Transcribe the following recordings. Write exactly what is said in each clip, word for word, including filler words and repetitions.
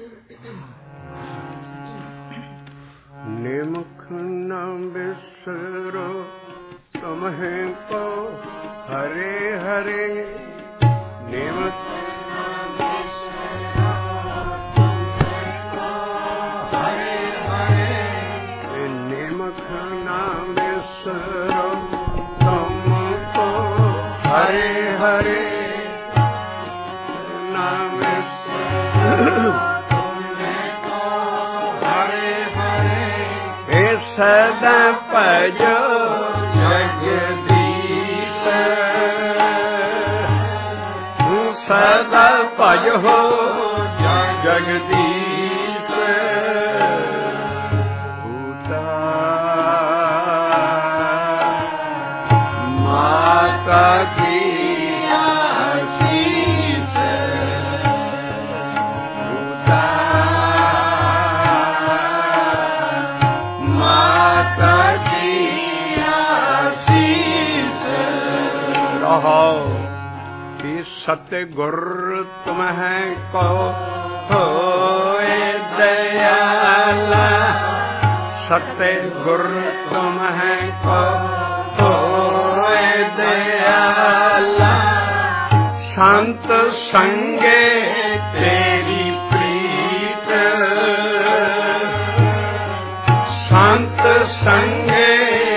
निमुख न बिसरो तुम्हें को हरे हरे निमुख हरे नाम हरे हरे हे सदा भजो जगदीश सदा भजो जगदीश माता की सतगुर तुम्हें को होए दयाला सतगुर तुम्हें को होए दयाला संत संगे तेरी प्रीत संत संगे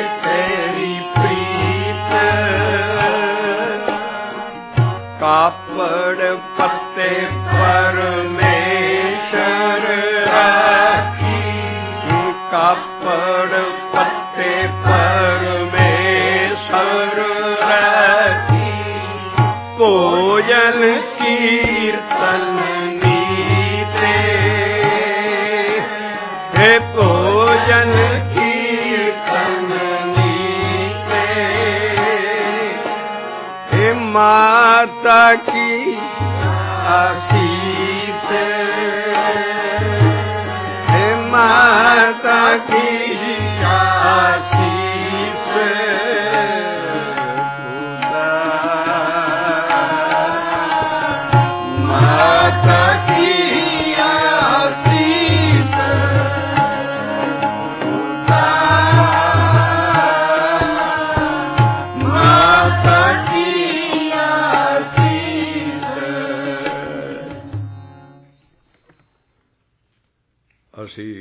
कापड़ पत्ते परमेश्वर राखी कापड़ पत्ते परमेश्वर राखी भोजन कीर्तन नीते हे भोजन कीर्तन नीते हे माता की आशीष हे माता की आशीष माता की आशीष माता की ਅਸੀਂ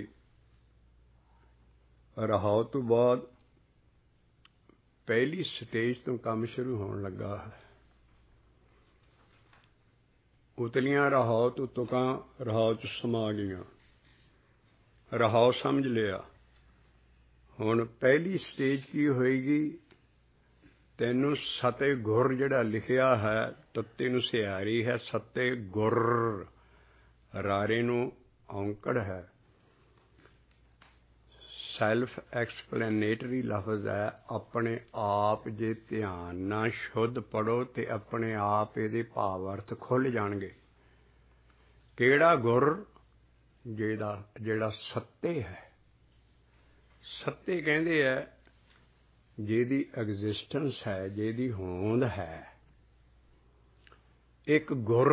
ਰਹਾਉ ਤੋਂ ਬਾਅਦ ਪਹਿਲੀ ਸਟੇਜ ਤੋਂ ਕੰਮ ਸ਼ੁਰੂ ਹੋਣ ਲੱਗਾ ਹੈ। ਉਤਲੀਆਂ ਰਹਾਉ ਤੋਂ ਤੁਕਾਂ ਰਹਾਉ ਚ ਸਮਾ ਗਈਆਂ, ਰਹਾਉ ਸਮਝ ਲਿਆ। ਹੁਣ ਪਹਿਲੀ ਸਟੇਜ ਕੀ ਹੋਏਗੀ? ਤੈਨੂੰ ਸਤੇ ਗੁਰ ਜਿਹੜਾ ਲਿਖਿਆ ਹੈ, ਤੱਤੇ ਨੂੰ ਸਿਆਰੀ ਹੈ, ਸਤੇ ਗੁਰ ਰਾਰੇ ਨੂੰ ਔਂਕੜ ਹੈ। ਸੈਲਫ ਐਕਸਪਲੇਨੇਟਰੀ ਲਫ਼ਜ਼ ਹੈ। ਆਪਣੇ ਆਪ ਜੇ ਧਿਆਨ ਨਾਲ ਸ਼ੁੱਧ ਪੜ੍ਹੋ ਤੇ ਆਪਣੇ ਆਪ ਇਹਦੇ ਭਾਵ ਅਰਥ ਖੁੱਲ੍ਹ ਜਾਣਗੇ। ਕਿਹੜਾ ਗੁਰ? ਜਿਹੜਾ ਜਿਹੜਾ ਸੱਤੇ ਹੈ। ਸੱਤੇ ਕਹਿੰਦੇ ਹੈ ਜਿਹਦੀ ਐਗਜ਼ਿਸਟੈਂਸ ਹੈ, ਜਿਹਦੀ ਹੋਂਦ ਹੈ। ਇੱਕ ਗੁਰ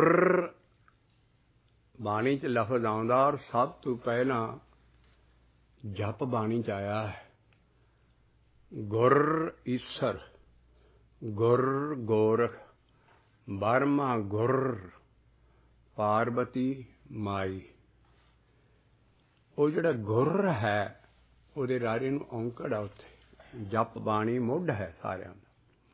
ਬਾਣੀ 'ਚ ਲਫ਼ਜ਼ ਆਉਂਦਾ ਔਰ ਸਭ ਤੋਂ ਪਹਿਲਾਂ ਜਪ ਬਾਣੀ 'ਚ ਆਇਆ ਹੈ। ਗੁਰ ਈਸਰ, ਗੁਰ ਗੋਰਖ, ਬਰਮਾ ਗੁਰ, ਪਾਰਬਤੀ ਮਾਈ। ਉਹ ਜਿਹੜਾ ਗੁਰ ਹੈ ਉਹਦੇ ਰਾਰੇ ਨੂੰ ਔਂਕੜ ਆ। ਉੱਥੇ ਜਪ ਬਾਣੀ ਮੁੱਢ ਹੈ ਸਾਰਿਆਂ ਦਾ।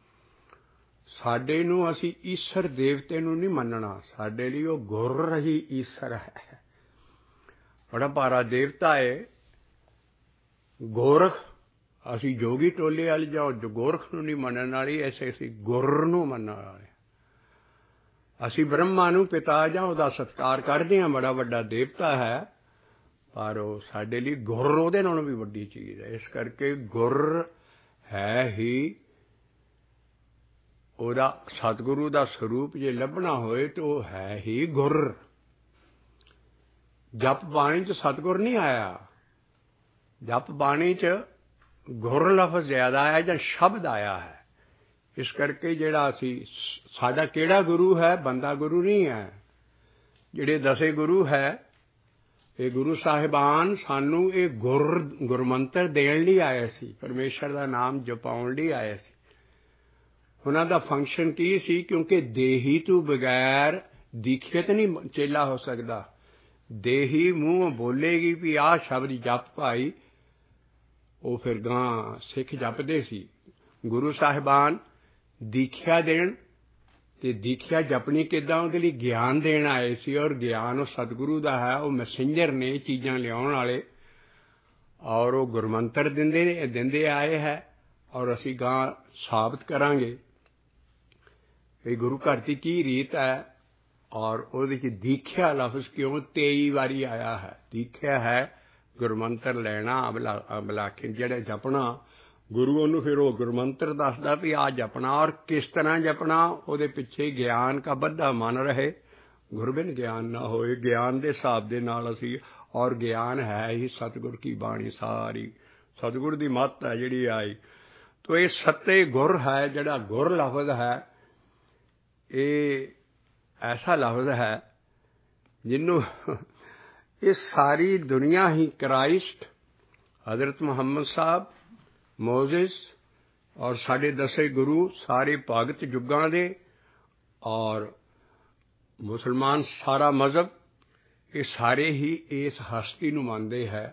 ਸਾਡੇ ਨੂੰ ਅਸੀਂ ਈਸਰ ਦੇਵਤੇ ਨੂੰ ਨਹੀਂ ਮੰਨਣਾ, ਸਾਡੇ ਲਈ ਉਹ ਗੁਰ ਹੀ ਈਸਰ ਹੈ। ਬੜਾ ਭਾਰਾ ਦੇਵਤਾ ਹੈ ਗੋਰਖ। ਅਸੀਂ ਜੋਗੀ ਟੋਲੇ ਵਾਲੇ ਜਾਓ ਜੋ ਗੋਰਖ ਨੂੰ ਨਹੀਂ ਮੰਨਣ ਵਾਲੀ, ਐਸੇ ਅਸੀਂ ਗੁਰ ਨੂੰ ਮੰਨਣ ਵਾਲੇ। ਅਸੀਂ ਬ੍ਰਹਮਾ ਨੂੰ ਪਿਤਾ ਜਾਂ ਉਹਦਾ ਸਤਿਕਾਰ ਕਰਦੇ ਹਾਂ, ਬੜਾ ਵੱਡਾ ਦੇਵਤਾ ਹੈ, ਪਰ ਉਹ ਸਾਡੇ ਲਈ ਗੁਰ ਉਹਦੇ ਨਾਲੋਂ ਵੀ ਵੱਡੀ ਚੀਜ਼ ਹੈ। ਇਸ ਕਰਕੇ ਗੁਰ ਹੈ ਹੀ ਉਹਦਾ ਸਤਿਗੁਰੂ ਦਾ ਸਰੂਪ ਜੇ ਲੱਭਣਾ ਹੋਏ ਤਾਂ ਉਹ ਹੈ ਹੀ ਗੁਰ। ਜਪ ਬਾਣੀ 'ਚ ਸਤਿਗੁਰ ਨਹੀਂ ਆਇਆ, ਜਪ ਬਾਣੀ 'ਚ ਗੁਰ ਲਫ਼ਜ਼ ਜ਼ਿਆਦਾ ਆਇਆ ਜਾਂ ਸ਼ਬਦ ਆਇਆ ਹੈ। ਇਸ ਕਰਕੇ ਜਿਹੜਾ ਅਸੀਂ ਸਾਡਾ ਕਿਹੜਾ ਗੁਰੂ ਹੈ? ਬੰਦਾ ਗੁਰੂ ਨਹੀਂ ਹੈ। ਜਿਹੜੇ ਦਸੇ ਗੁਰੂ ਹੈ ਇਹ ਗੁਰੂ ਸਾਹਿਬਾਨ ਸਾਨੂੰ ਇਹ ਗੁਰ ਗੁਰਮੰਤਰ ਦੇਣ ਲਈ ਆਏ ਸੀ, ਪਰਮੇਸ਼ਰ ਦਾ ਨਾਮ ਜਪਾਉਣ ਲਈ ਆਏ ਸੀ। ਉਹਨਾਂ ਦਾ ਫੰਕਸ਼ਨ ਕੀ ਸੀ? ਕਿਉਂਕਿ ਦੇਹੀ ਤੋਂ ਬਗੈਰ ਦੀਖਿਤ ਨਹੀਂ ਚੇਲਾ ਹੋ ਸਕਦਾ। ਦੇਹੀ ਮੂੰਹ ਬੋਲੇਗੀ ਵੀ ਆਹ ਸ਼ਬਦ ਜਪ ਭਾਈ, ਉਹ ਫਿਰ ਗਾਂ ਸਿੱਖ ਜਪਦੇ ਸੀ। ਗੁਰੂ ਸਾਹਿਬਾਨ ਦੀਖਿਆ ਦੇਣ, ਤੇ ਦੀਖਿਆ ਜਪਣੀ ਕਿੱਦਾਂ? ਉਹਦੇ ਲਈ ਗਿਆਨ ਦੇਣ ਆਏ ਸੀ, ਔਰ ਗਿਆਨ ਉਹ ਸਤਿਗੁਰੂ ਦਾ ਹੈ, ਉਹ ਮੈਸੇਂਜਰ ਨੇ ਚੀਜ਼ਾਂ ਲਿਆਉਣ ਵਾਲੇ, ਔਰ ਉਹ ਗੁਰਮੰਤਰ ਦਿੰਦੇ ਦਿੰਦੇ ਆਏ ਹੈ, ਔਰ ਅਸੀਂ ਗਾਂ ਸਾਬਤ ਕਰਾਂਗੇ ਵੀ ਗੁਰੂ ਘਰ ਦੀ ਕੀ ਰੀਤ ਹੈ। ਔਰ ਉਹਦੇ 'ਚ ਦੀਖਿਆ ਲਫ਼ਜ਼ ਕਿਉਂ ਤੇਈ ਵਾਰੀ ਆਇਆ ਹੈ? ਦੀਖਿਆ ਹੈ ਗੁਰਮੰਤਰ ਲੈਣਾ, ਅਬਲਾ ਅਬਲਾਖੀ ਜਿਹੜਾ ਜਪਣਾ ਗੁਰੂ, ਉਹਨੂੰ ਫਿਰ ਉਹ ਗੁਰਮੰਤਰ ਦੱਸਦਾ ਵੀ ਆ ਜਪਣਾ, ਔਰ ਕਿਸ ਤਰ੍ਹਾਂ ਜਪਣਾ। ਉਹਦੇ ਪਿੱਛੇ ਗਿਆਨ ਕਾ ਬੱਧਾ ਮਨ ਰਹੇ, ਗੁਰਬਿਨ ਗਿਆਨ ਨਾ ਹੋਏ। ਗਿਆਨ ਦੇ ਹਿਸਾਬ ਦੇ ਨਾਲ ਅਸੀਂ, ਔਰ ਗਿਆਨ ਹੈ ਹੀ ਸਤਿਗੁਰ ਕੀ ਬਾਣੀ ਸਾਰੀ, ਸਤਿਗੁਰ ਦੀ ਮੱਤ ਹੈ ਜਿਹੜੀ ਆਈ। ਤੋ ਇਹ ਸੱਤੇ ਗੁਰ ਹੈ, ਜਿਹੜਾ ਗੁਰ ਲਫ਼ਜ਼ ਹੈ, ਇਹ ਐਸਾ ਲਫ਼ਜ਼ ਹੈ ਜਿਹਨੂੰ ਇਹ ਸਾਰੀ ਦੁਨੀਆ ਹੀ ਕ੍ਰਾਈਸਟ, ਹਜ਼ਰਤ ਮੁਹੰਮਦ ਸਾਹਿਬ, ਮੋਜ਼ਿਸ ਔਰ ਸਾਡੇ ਦਸੇ ਗੁਰੂ, ਸਾਰੇ ਭਗਤ ਯੁੱਗਾਂ ਦੇ, ਔਰ ਮੁਸਲਮਾਨ ਸਾਰਾ ਮਜ਼ਹਬ, ਇਹ ਸਾਰੇ ਹੀ ਇਸ ਹਸਤੀ ਨੂੰ ਮੰਨਦੇ ਹੈ,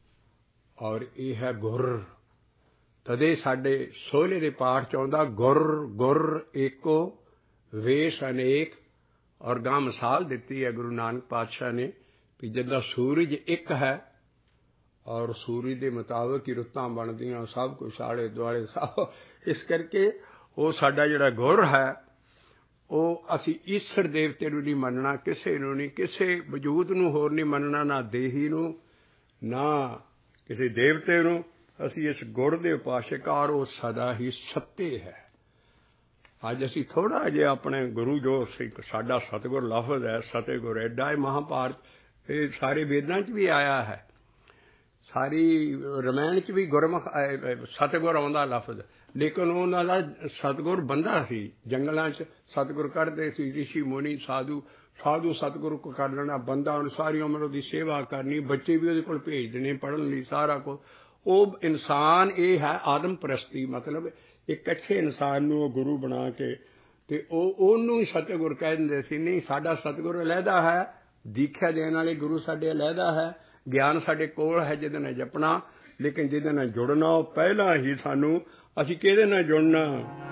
ਔਰ ਇਹ ਹੈ ਗੁਰ। ਤਦੇ ਸਾਡੇ ਸੋਹਲੇ ਦੇ ਪਾਠ 'ਚ ਆਉਂਦਾ ਗੁਰ ਗੁਰ ਏਕੋ ਵੇਸ਼ ਅਨੇਕ, ਔਰ ਗਾਂ ਮਿਸਾਲ ਦਿੱਤੀ ਹੈ ਗੁਰੂ ਨਾਨਕ ਪਾਤਸ਼ਾਹ ਨੇ ਵੀ ਜਿੱਦਾਂ ਸੂਰਜ ਇੱਕ ਹੈ, ਔਰ ਸੂਰਜ ਦੇ ਮੁਤਾਬਕ ਹੀ ਰੁੱਤਾਂ ਬਣਦੀਆਂ, ਸਭ ਕੁਛ ਆਲੇ ਦੁਆਲੇ ਸਭ। ਇਸ ਕਰਕੇ ਉਹ ਸਾਡਾ ਜਿਹੜਾ ਗੁਰ ਹੈ, ਉਹ ਅਸੀਂ ਈਸ਼ਰ ਦੇਵਤੇ ਨੂੰ ਨਹੀਂ ਮੰਨਣਾ, ਕਿਸੇ ਨੂੰ ਨਹੀਂ, ਕਿਸੇ ਵਜੂਦ ਨੂੰ ਹੋਰ ਨਹੀਂ ਮੰਨਣਾ, ਨਾ ਦੇਹੀ ਨੂੰ ਨਾ ਕਿਸੇ ਦੇਵਤੇ ਨੂੰ। ਅਸੀਂ ਇਸ ਗੁਰ ਦੇ ਉਪਾਸ਼ਕ, ਔਰ ਉਹ ਸਦਾ ਹੀ ਸੱਤੇ ਹੈ। ਅੱਜ ਅਸੀਂ ਥੋੜ੍ਹਾ ਜਿਹਾ ਆਪਣੇ ਗੁਰੂ, ਜੋ ਸਾਡਾ ਸਤਿਗੁਰ ਲਫ਼ਜ਼ ਹੈ, ਸਤਿਗੁਰ ਐਡਾ ਹੈ ਮਹਾਂਭਾਰਤ, ਇਹ ਸਾਰੇ ਵੇਦਾਂ 'ਚ ਵੀ ਆਇਆ ਹੈ, ਸਾਰੀ ਰਮਾਇਣ 'ਚ ਵੀ ਗੁਰਮੁਖ ਸਤਿਗੁਰ ਆਉਂਦਾ ਲਫ਼ਜ਼। ਲੇਕਿਨ ਉਹਨਾਂ ਦਾ ਸਤਿਗੁਰ ਬੰਦਾ ਸੀ, ਜੰਗਲਾਂ 'ਚ ਸਤਿਗੁਰ ਕੱਢਦੇ ਸੀ, ਰਿਸ਼ੀ ਮੁਨੀ ਸਾਧੂ ਸਾਧੂ ਸਤਿਗੁਰੂ ਕੋ ਕਰ ਲੈਣਾ, ਬੰਦਾ ਉਹਨੇ ਸਾਰੀ ਉਮਰ ਉਹਦੀ ਸੇਵਾ ਕਰਨੀ, ਬੱਚੇ ਵੀ ਉਹਦੇ ਕੋਲ ਭੇਜ ਦੇਣੇ ਪੜ੍ਹਨ ਲਈ, ਸਾਰਾ ਕੁਝ। ਉਹ ਇਨਸਾਨ ਇਹ ਹੈ ਆਦਮ ਪ੍ਰਸਤੀ, ਮਤਲਬ ਇੱਕ ਅੱਛੇ ਇਨਸਾਨ ਨੂੰ ਉਹ ਗੁਰੂ ਬਣਾ ਕੇ, ਤੇ ਉਹ ਉਹਨੂੰ ਹੀ ਸਤਿਗੁਰ ਕਹਿ ਦਿੰਦੇ ਸੀ। ਨਹੀਂ, ਸਾਡਾ ਸਤਿਗੁਰ ਅਲੱਗਾ ਹੈ, ਦੀਖਿਆ ਦੇਣ ਵਾਲੇ ਗੁਰੂ ਸਾਡੇ ਅਲੱਗਾ ਹੈ, ਗਿਆਨ ਸਾਡੇ ਕੋਲ ਹੈ ਜਿਹਦੇ ਨਾਲ ਜਪਣਾ, ਲੇਕਿਨ ਜਿਹਦੇ ਨਾਲ ਜੁੜਨਾ ਉਹ ਪਹਿਲਾਂ ਹੀ ਸਾਨੂੰ, ਅਸੀਂ ਕਿਹਦੇ ਨਾਲ ਜੁੜਨਾ?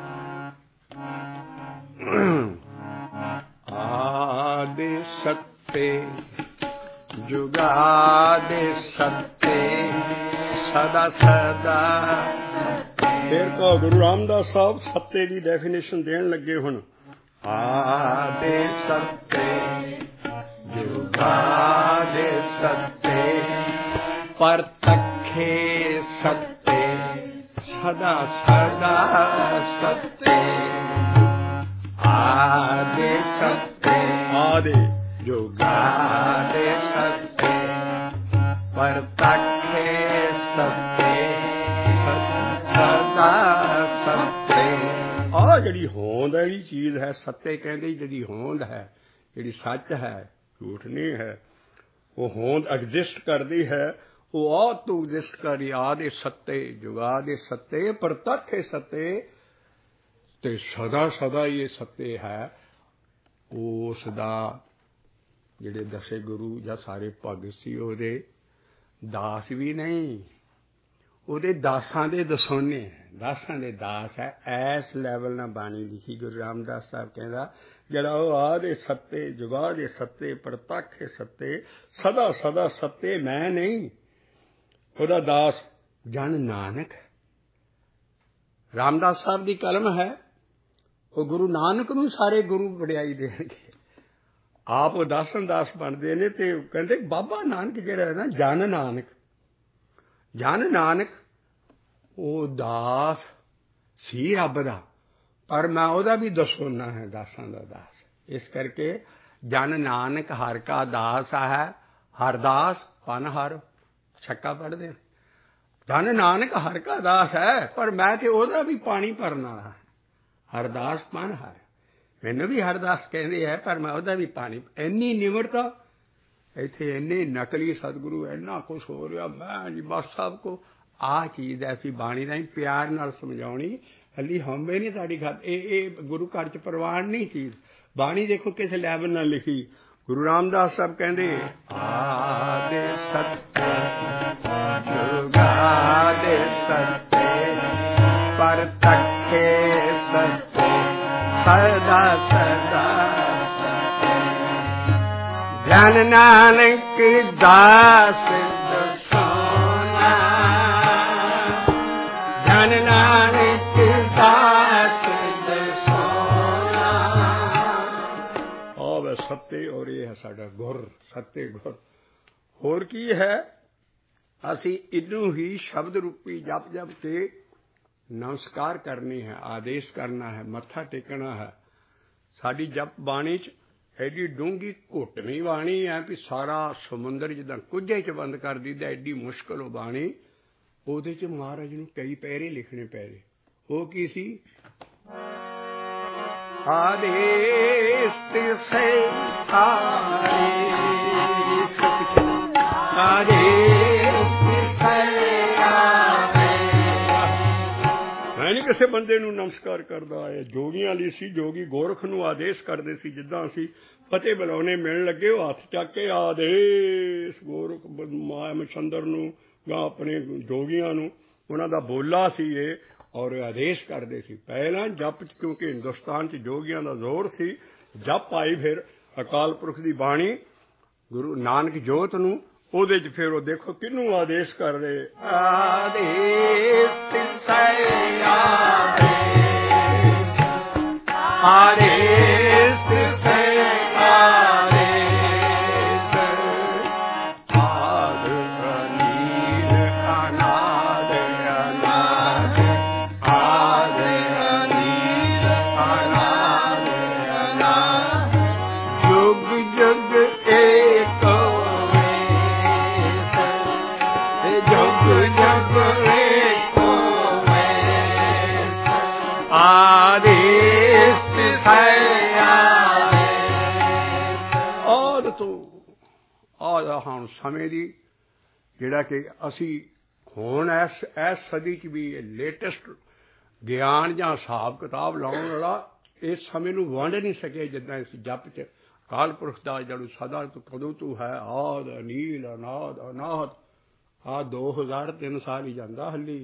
ਆਦਿ ਸੱਤੇ ਜੁਗਾਦਿ ਸੱਤੇ ਸਦਾ ਸਦਾ। ਫਿਰ ਕਹੋ ਗੁਰੂ ਰਾਮਦਾਸ ਸਾਹਿਬ ਸੱਤੇ ਦੀ ਡੈਫੀਨੇਸ਼ਨ ਦੇਣ ਲੱਗੇ ਹੁਣ। ਆਦਿ ਸੱਤੇ ਜੁਗਾਦਿ ਸੱਤੇ ਪਰਤੱਖੇ ਸੱਤੇ ਸਦਾ ਸਦਾ ਸੱਤੇ। ਆਦਿ ਸੱਤੇ ਆਦਿ ਜੁਗਾਦਿ ਸੱਤੇ ਪਰਤੱਖੇ ਸੱਤੇ ਸਦਾ ਸੱਤੇ। ਆਹ ਜਿਹੜੀ ਹੋਂਦ ਵਾਲੀ ਚੀਜ਼ ਹੈ, ਸੱਤੇ ਕਹਿੰਦੇ ਜਿਹੜੀ ਹੋਂਦ ਹੈ, ਜਿਹੜੀ ਸੱਚ ਹੈ, ਝੂਠ ਨਹੀਂ ਹੈ, ਉਹ ਹੋਂਦ ਐਗਜ਼ਿਸਟ ਕਰਦੀ ਹੈ, ਉਹ ਆਹ ਤੋਂ ਐਗਜ਼ਿਸਟ ਕਰੀ। ਆਦਿ ਸੱਤੇ ਜੁਗਾਦਿ ਸੱਤੇ ਪਰਤੱਖੇ ਸੱਤੇ, ਤੇ ਸਦਾ ਸਦਾ ਹੀ ਇਹ ਸੱਤੇ ਹੈ। ਉਸ ਦਾ ਜਿਹੜੇ ਦਸੇ ਗੁਰੂ ਜਾਂ ਸਾਰੇ ਭਗਤ ਸੀ, ਉਹਦੇ ਦਾਸ ਵੀ ਨਹੀਂ, ਉਹਦੇ ਦਾਸਾਂ ਦੇ ਦਸੋਨੇ, ਦਾਸਾਂ ਦੇ ਦਾਸ ਹੈ। ਐਸ ਲੈਵਲ ਨਾਲ ਬਾਣੀ ਲਿਖੀ ਗੁਰੂ ਰਾਮਦਾਸ ਸਾਹਿਬ ਕਹਿੰਦਾ, ਜਿਹੜਾ ਉਹ ਆਦਿ ਸੱਤੇ ਜੁਗਾਦਿ ਸੱਤੇ ਪਰਤੱਖੇ ਸੱਤੇ ਸਦਾ ਸਦਾ ਸੱਤੇ, ਮੈਂ ਨਹੀਂ, ਉਹਦਾ ਦਾਸ ਜਨ ਨਾਨਕ। ਰਾਮਦਾਸ ਸਾਹਿਬ ਦੀ ਕਲਮ ਹੈ, ਉਹ ਗੁਰੂ ਨਾਨਕ ਨੂੰ ਸਾਰੇ ਗੁਰੂ ਵਡਿਆਈ ਦੇਣਗੇ। ਆਪ ਉਹ ਦਾਸਨ ਦਾਸ ਬਣਦੇ ਨੇ, ਤੇ ਕਹਿੰਦੇ ਬਾਬਾ ਨਾਨਕ ਜਿਹੜਾ ਹੈ ਨਾ, ਜਨ ਨਾਨਕ, ਜਨ ਨਾਨਕ ਉਹ ਦਾਸ ਸੀ ਰੱਬ ਦਾ, ਪਰ ਮੈਂ ਉਹਦਾ ਵੀ ਦਸੋਨਾ ਹੈ, ਦਾਸਾਂ ਦਾ ਦਾਸ। ਇਸ ਕਰਕੇ ਜਨ ਨਾਨਕ ਹਰ ਕਾ ਦਾਸ ਹੈ, ਹਰਦਾਸ ਪਨ ਹਰ ਛੱਕਾ ਪੜ੍ਹਦੇ। ਜਨ ਨਾਨਕ ਹਰ ਕਾ ਦਾਸ ਹੈ, ਪਰ ਮੈਂ ਤੇ ਉਹਦਾ ਵੀ ਪਾਣੀ ਭਰਨ ਵਾਲਾ, ਹਰਦਾਸ ਪਨ ਹਰ। ਮੈਨੂੰ ਵੀ ਹਰਦਾਸ ਕਹਿੰਦੇ ਹੈ, ਪਰ ਮੈਂ ਉਹਦਾ ਵੀ ਪਾਣੀ। ਇੰਨੀ ਨਿਮਰਤਾ, ਇੱਥੇ ਇੰਨੇ ਨਕਲੀ ਸਤਿਗੁਰੂ ਇੰਨਾ ਕੁਛ ਹੋ ਰਿਹਾ। ਮੈਂ ਜੀ ਬਸ ਸਭ ਕੋ ਆਹ ਚੀਜ਼ ਐਸੀ ਬਾਣੀ ਦਾ ਪਿਆਰ ਨਾਲ ਸਮਝਾਉਣੀ। ਹਲੀ ਹਉਮੈ ਨਹੀਂ ਤੁਹਾਡੀ ਗੱਲ। ਇਹ ਇਹ ਗੁਰੂ ਘਰ 'ਚ ਪ੍ਰਵਾਨ ਨਹੀਂ ਚੀਜ਼। ਬਾਣੀ ਦੇਖੋ ਕਿਸ ਲੈਵਲ ਨਾਲ ਲਿਖੀ। ਗੁਰੂ ਰਾਮਦਾਸ ਸਾਹਿਬ ਕਹਿੰਦੇ ਆਦਿ ਸੱਚੇ ਜੁਗਾਦਿ ਸੱਚੇ ਪਰਤਖੇ ਸੱਚੇ ਸਦਾ ਸਦਾ ਜਨ ਨਾਨਕ ਦਾਸ ਦਸਾਨਾ ਜਨ ਨਾਨਕ ਦਾਸ ਦਸਾਨਾ। ਆਹ ਸੱਤੇ ਔਰ ਇਹ ਹੈ ਸਾਡਾ ਗੁਰ ਸੱਤੇ ਗੁਰ। ਹੋਰ ਕੀ ਹੈ? ਅਸੀਂ ਇਹਨੂੰ ਹੀ ਸ਼ਬਦ ਰੂਪੀ ਜਪ ਜਪ ਕੇ ਨਮਸਕਾਰ ਕਰਨੀ ਹੈ, ਆਦੇਸ਼ ਕਰਨਾ ਹੈ, ਮੱਥਾ ਟੇਕਣਾ ਹੈ। ਸਾਡੀ ਜਪ ਬਾਣੀ 'ਚ ਐਡੀ ਡੂੰਘੀ ਘੁੱਟਵੀਂ ਬਾਣੀ ਹੈ ਵੀ ਸਾਰਾ ਸਮੁੰਦਰ ਜਿੱਦਾਂ ਕੁੱਜੇ 'ਚ ਬੰਦ ਕਰ ਦਿੱਤਾ। ਐਡੀ ਮੁਸ਼ਕਿਲ ਉਹ ਬਾਣੀ। ਉਹਦੇ 'ਚ ਮਹਾਰਾਜ ਨੂੰ ਕਈ ਪੈਰੇ ਲਿਖਣੇ ਪੈ ਗਏ। ਉਹ ਕੀ ਸੀ? ਆਦੇਸ਼ ਤਿਸੈ ਆਦੇਸ਼ ਆਦੇਸ਼ ਤਿਸੈ ਆਦੇਸ਼। ਮੈਂ ਨਹੀਂ ਕਿਸੇ ਬੰਦੇ ਨੂੰ ਨਮਸਕਾਰ ਕਰਦਾ। ਇਹ ਜੋਗੀਆਂ ਲਈ ਸੀ। ਜੋਗੀ ਗੋਰਖ ਨੂੰ ਆਦੇਸ਼ ਕਰਦੇ ਸੀ। ਜਿੱਦਾਂ ਅਸੀਂ ਫਤਿਹ ਬੁਲਾਉਣੇ ਮਿਲਣ ਲੱਗੇ ਉਹ ਹੱਥ ਚੱਕ ਕੇ ਆਦੇਸ਼। ਗੋਰਖ ਮਾਇਆ ਮਛੰਦਰ ਨੂੰ ਜਾਂ ਆਪਣੇ ਜੋਗੀਆਂ ਨੂੰ ਉਹਨਾਂ ਦਾ ਬੋਲਾ ਸੀ ਇਹ। ਔਰ ਆਦੇਸ਼ ਕਰਦੇ ਸੀ। ਪਹਿਲਾਂ ਜਪ 'ਚ ਕਿਉਂਕਿ ਹਿੰਦੁਸਤਾਨ 'ਚ ਜੋਗੀਆਂ ਦਾ ਜ਼ੋਰ ਸੀ। ਜਪ ਆਈ ਫਿਰ ਅਕਾਲ ਪੁਰਖ ਦੀ ਬਾਣੀ ਗੁਰੂ ਨਾਨਕ ਜੋਤ ਨੂੰ। ਉਹਦੇ 'ਚ ਫਿਰ ਉਹ ਦੇਖੋ ਕਿਹਨੂੰ ਆਦੇਸ਼ ਕਰ ਰਹੇ। ਆਦੇਸ਼ ਤਿਸੈ ਆਦੇਸ਼ ਆਦੇਸ਼ ਤਿਸੈ ਆਦੇਸ਼ ਆਦਿ ਅਨੀਲ ਅਨਾਦ ਅਨਾਦ ਆਦਿ ਅਨੀਲ ਅਨਾਦ ਅਨਾਦ ਜੁਗ ਜੁਗ ਏਕ ਜੁਗ ਜੁਗ ਏਕੋ ਵੈਸ ਆਦੇਸ਼ ਤਿਸੈ ਆਦੇਸ਼। ਆਦ ਤੋਂ ਆਦ ਹੁਣ ਸਮੇਂ ਦੀ ਜਿਹੜਾ ਕਿ ਅਸੀਂ ਹੁਣ ਇਸ ਇਸ ਸਦੀ 'ਚ ਵੀ ਲੇਟੈਸਟ ਗਿਆਨ ਜਾਂ ਹਿਸਾਬ ਕਿਤਾਬ ਲਾਉਣ ਵਾਲਾ ਇਸ ਸਮੇਂ ਨੂੰ ਵੰਡ ਨਹੀਂ ਸਕੇ। ਜਿੱਦਾਂ ਇਸ ਜਪ 'ਚ ਅਕਾਲ ਪੁਰਖ ਦਾ ਜਦੋਂ ਸਦਾ ਤੋਂ ਕਦੋਂ ਤੂੰ ਹੈ ਆਦ ਅਨੀਲ ਅਨਾਦ ਅਨਾਹਤ। ਆਹ ਦੋ ਹਜ਼ਾਰ ਤਿੰਨ ਸਾਲ ਹੀ ਜਾਂਦਾ ਹਲੀ।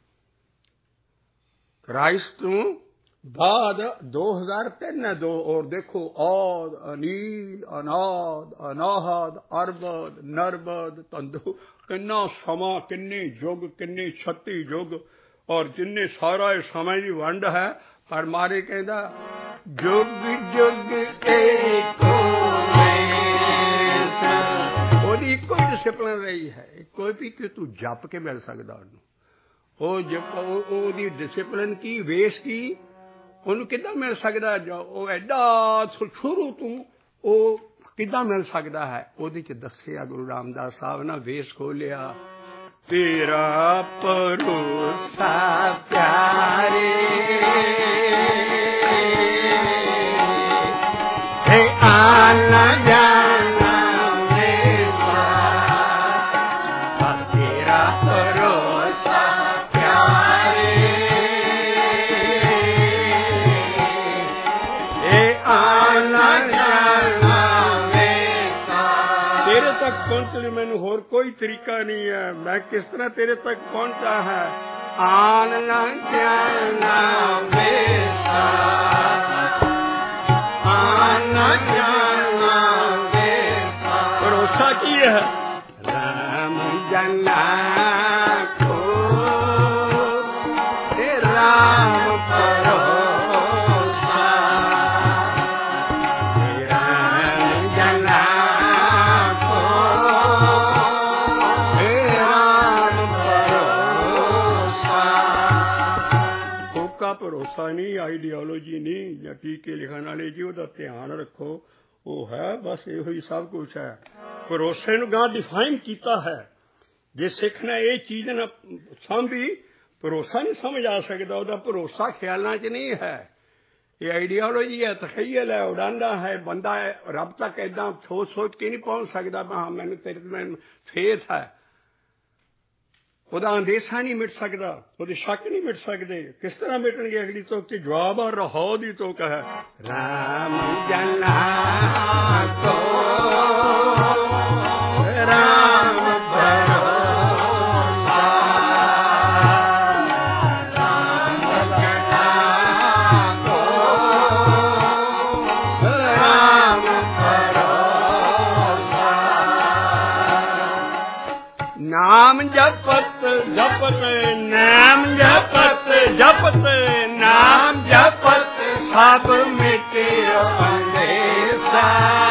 ਕ੍ਰਾਈਸਟ ਤੋਂ ਬਾਅਦ ਦੋ ਹਜ਼ਾਰ ਤਿੰਨ ਹੈ ਦੋ। ਔਰ ਦੇਖੋ ਆਦ ਅਨੀਲ ਅਨਾਦ ਅਨਾਹਦ ਅਰਬਦ ਨਰਬਦ ਤੰਦੂ ਕਿੰਨਾ ਸਮਾਂ ਕਿੰਨੇ ਯੁੱਗ ਕਿੰਨੇ ਛੱਤੀ ਯੁੱਗ। ਔਰ ਜਿੰਨੇ ਸਾਰਾ ਇਹ ਸਮੇਂ ਦੀ ਵੰਡ ਹੈ। ਪਰ ਮਾਰੇ ਕਹਿੰਦਾ ਜੁਗ ਜੁਗ ਏਕੋ ਵੈਸ। ਉਹਦੀ ਇੱਕੋ ਹੀ ਡਿਸਿਪਲਿਨ ਰਹੀ ਹੈ। ਕੋਈ ਵੀ ਕਿ ਤੂੰ ਜਪ ਕੇ ਮਿਲ ਸਕਦਾ ਉਹਨੂੰ। ਉਹ ਜਪ ਉਹਦੀ ਡਿਸਿਪਲਿਨ ਕੀ ਵੇਸ ਕੀ ਉਹਨੂੰ ਕਿੱਦਾਂ ਮਿਲ ਸਕਦਾ? ਉਹ ਐਡਾ ਸ਼ੁਰੂ ਤੋਂ ਉਹ ਕਿੱਦਾਂ ਮਿਲ ਸਕਦਾ ਹੈ? ਉਹਦੇ ਚ ਦੱਸਿਆ ਗੁਰੂ ਰਾਮਦਾਸ ਸਾਹਿਬ ਨੇ ਵੇਸ ਖੋਲਿਆ। ਤੇਰਾ ਭਰੋਸਾ ਪਿਆਰੇ ਹੈ ਆਨਾ ਜਾਨਾ ਵੇਸਾ। ਤੇਰਾ ਭਰੋਸਾ ਪਿਆਰੇ ਹੈ ਆਨਾ ਜਾਨਾ ਵੇਸਾ। ਤੇਰੇ ਤੱਕ ਪਹੁੰਚਣ ਲਈ ਮੈਨੂੰ ਹੋਰ ਕੋਈ ਤਰੀਕਾ ਨਹੀਂ ਹੈ। ਮੈਂ ਕਿਸ ਤਰ੍ਹਾਂ ਤੇਰੇ ਤੱਕ ਪਹੁੰਚਾ ਹੈ? ਆਨ ਨਾ ਜਾਨਾ ਵੇਸਾ ਆਨ ਨਾ ਜਾਨਾ ਵੇਸਾ। ਭਰੋਸਾ ਕੀ ਹੈ? ਰਾਮ ਜਨਾ ਕੋ ਤੇ ਰਾਮ ਭਰੋਸਾ। ਰਾਮ ਜਨਾ ਕੋ ਤੇ ਰਾਮ ਭਰੋਸਾ। ਕੋਕਾ ਭਰੋਸਾ ਨਹੀਂ, ਆਈਡੀਓਲੋਜੀ ਨਹੀਂ ਜਾਂ ਟੀਕੇ ਲਿਖਣ ਵਾਲੇ ਜੀ। ਉਹਦਾ ਧਿਆਨ ਰੱਖੋ। ਉਹ ਹੈ ਬਸ ਇਹੋ ਹੀ ਸਭ ਕੁਛ ਹੈ। ਭਰੋਸੇ ਨੂੰ ਗਾਂ ਡਿਫਾਈਨ ਕੀਤਾ ਹੈ। ਜੇ ਸਿੱਖ ਨੇ ਇਹ ਚੀਜ਼ ਨਾ ਸਾਂਭੀ ਭਰੋਸਾ ਨਹੀਂ ਸਮਝ ਆ ਸਕਦਾ। ਉਹਦਾ ਭਰੋਸਾ ਖਿਆਲਾਂ 'ਚ ਨਹੀਂ ਹੈ। ये आइडियोलॉजी है, तखयल है, उड़ाना है, बंदा है रब तक इदा सोच सोच के नहीं पहुंच सकता। हाँ मैंने तेरे में फेथ है, ਉਹਦਾ ਅੰਦੇਸ਼ਾ ਨਹੀਂ ਮਿਟ ਸਕਦਾ, ਉਹਦੇ ਸ਼ੱਕ ਨਹੀਂ ਮਿਟ ਸਕਦੇ। ਕਿਸ ਤਰ੍ਹਾਂ ਮਿਟਣਗੇ? ਅਗਲੀ ਤੁਕ ਤੇ ਜਵਾਬ ਆ ਰਹੋ ਦੀ ਤੁਕ ਹੈ, ਰਾਮ ਜਨਾ ਕੋ ਰਾਮ ਭਰੋਸਾ, ਰਾਮ ਜਨਾ ਕੋ ਰਾਮ ਭਰੋਸਾ। ਨਾਮ ਜਪਤ जपत नाम जपत जपत नाम जपत सब मिटे अंदेशा,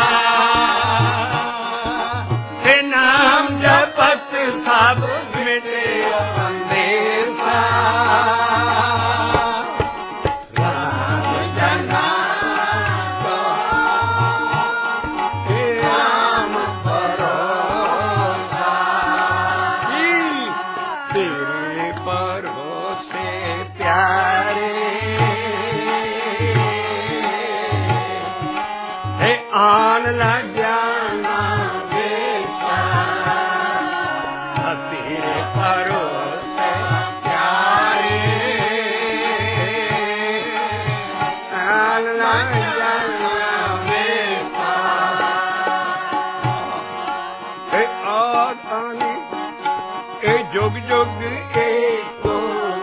नाम जपत सब मिटे अंदेशा। राम जना को राम भरोसा, तेरे भरोसे प्यारे है आन लग जाना बेसा, तेरे भरोसे प्यारे आन लग जाना बेसा। है आनी ए जुग जुग एको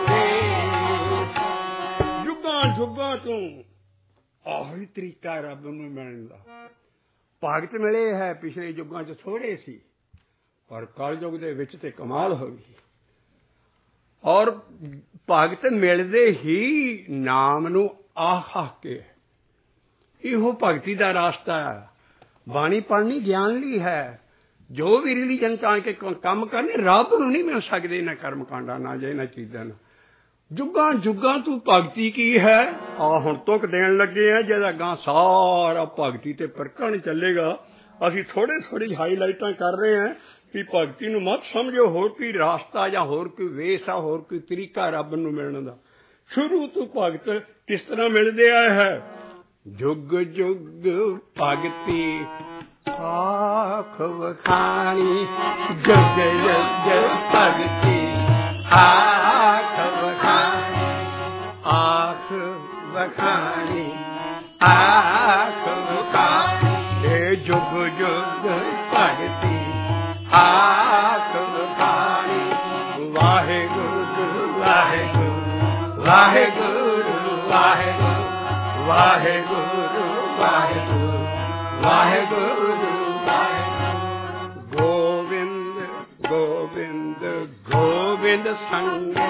जुगां जुगां तू आही तरीका रब नूं मिलण दा। भगत मिले है पिछले युगां च थोड़े सी, पर कल युग दे विच ते कमाल हो गई। और भगत मिलदे ही नाम नूं आह आह के, इहो भगती दा रास्ता है। बाणी पढ़नी ज्ञान लई है, जो भी रिलीजन चाह के काम करने रब नूं नहीं मिल सकते इन्हां कर्म कांडां नाल जां इन्हां चीज़ां नाल। जुगां जुगां तू भगती की है आ हुण तुक देण लगे हैं, जिहदा अगां सारा भगती ते प्रकरण चलेगा। असीं थोड़े थोड़ी हाईलाइटां कर रहे हैं कि भगती नूं मत समझो होर कोई रास्ता जां होर कोई वेस आ, होर कोई तरीका रब नूं मिलण दा। शुरू तो भगत किस तरह मिलदे आए है, जुग जुग भगती आख वखानी, जग जग भगती आख वखानी, आख वखानी आख वखानी, हे जुग जुग भगती आख वखानी। वाहेगुरु वाहेगुरु वाहेगुरु वाहेगुरु वाहेगुरु वाहेगुरु वाहेगुरु वाहेगुरु। गोविंद गोविंद गोविंद संगे,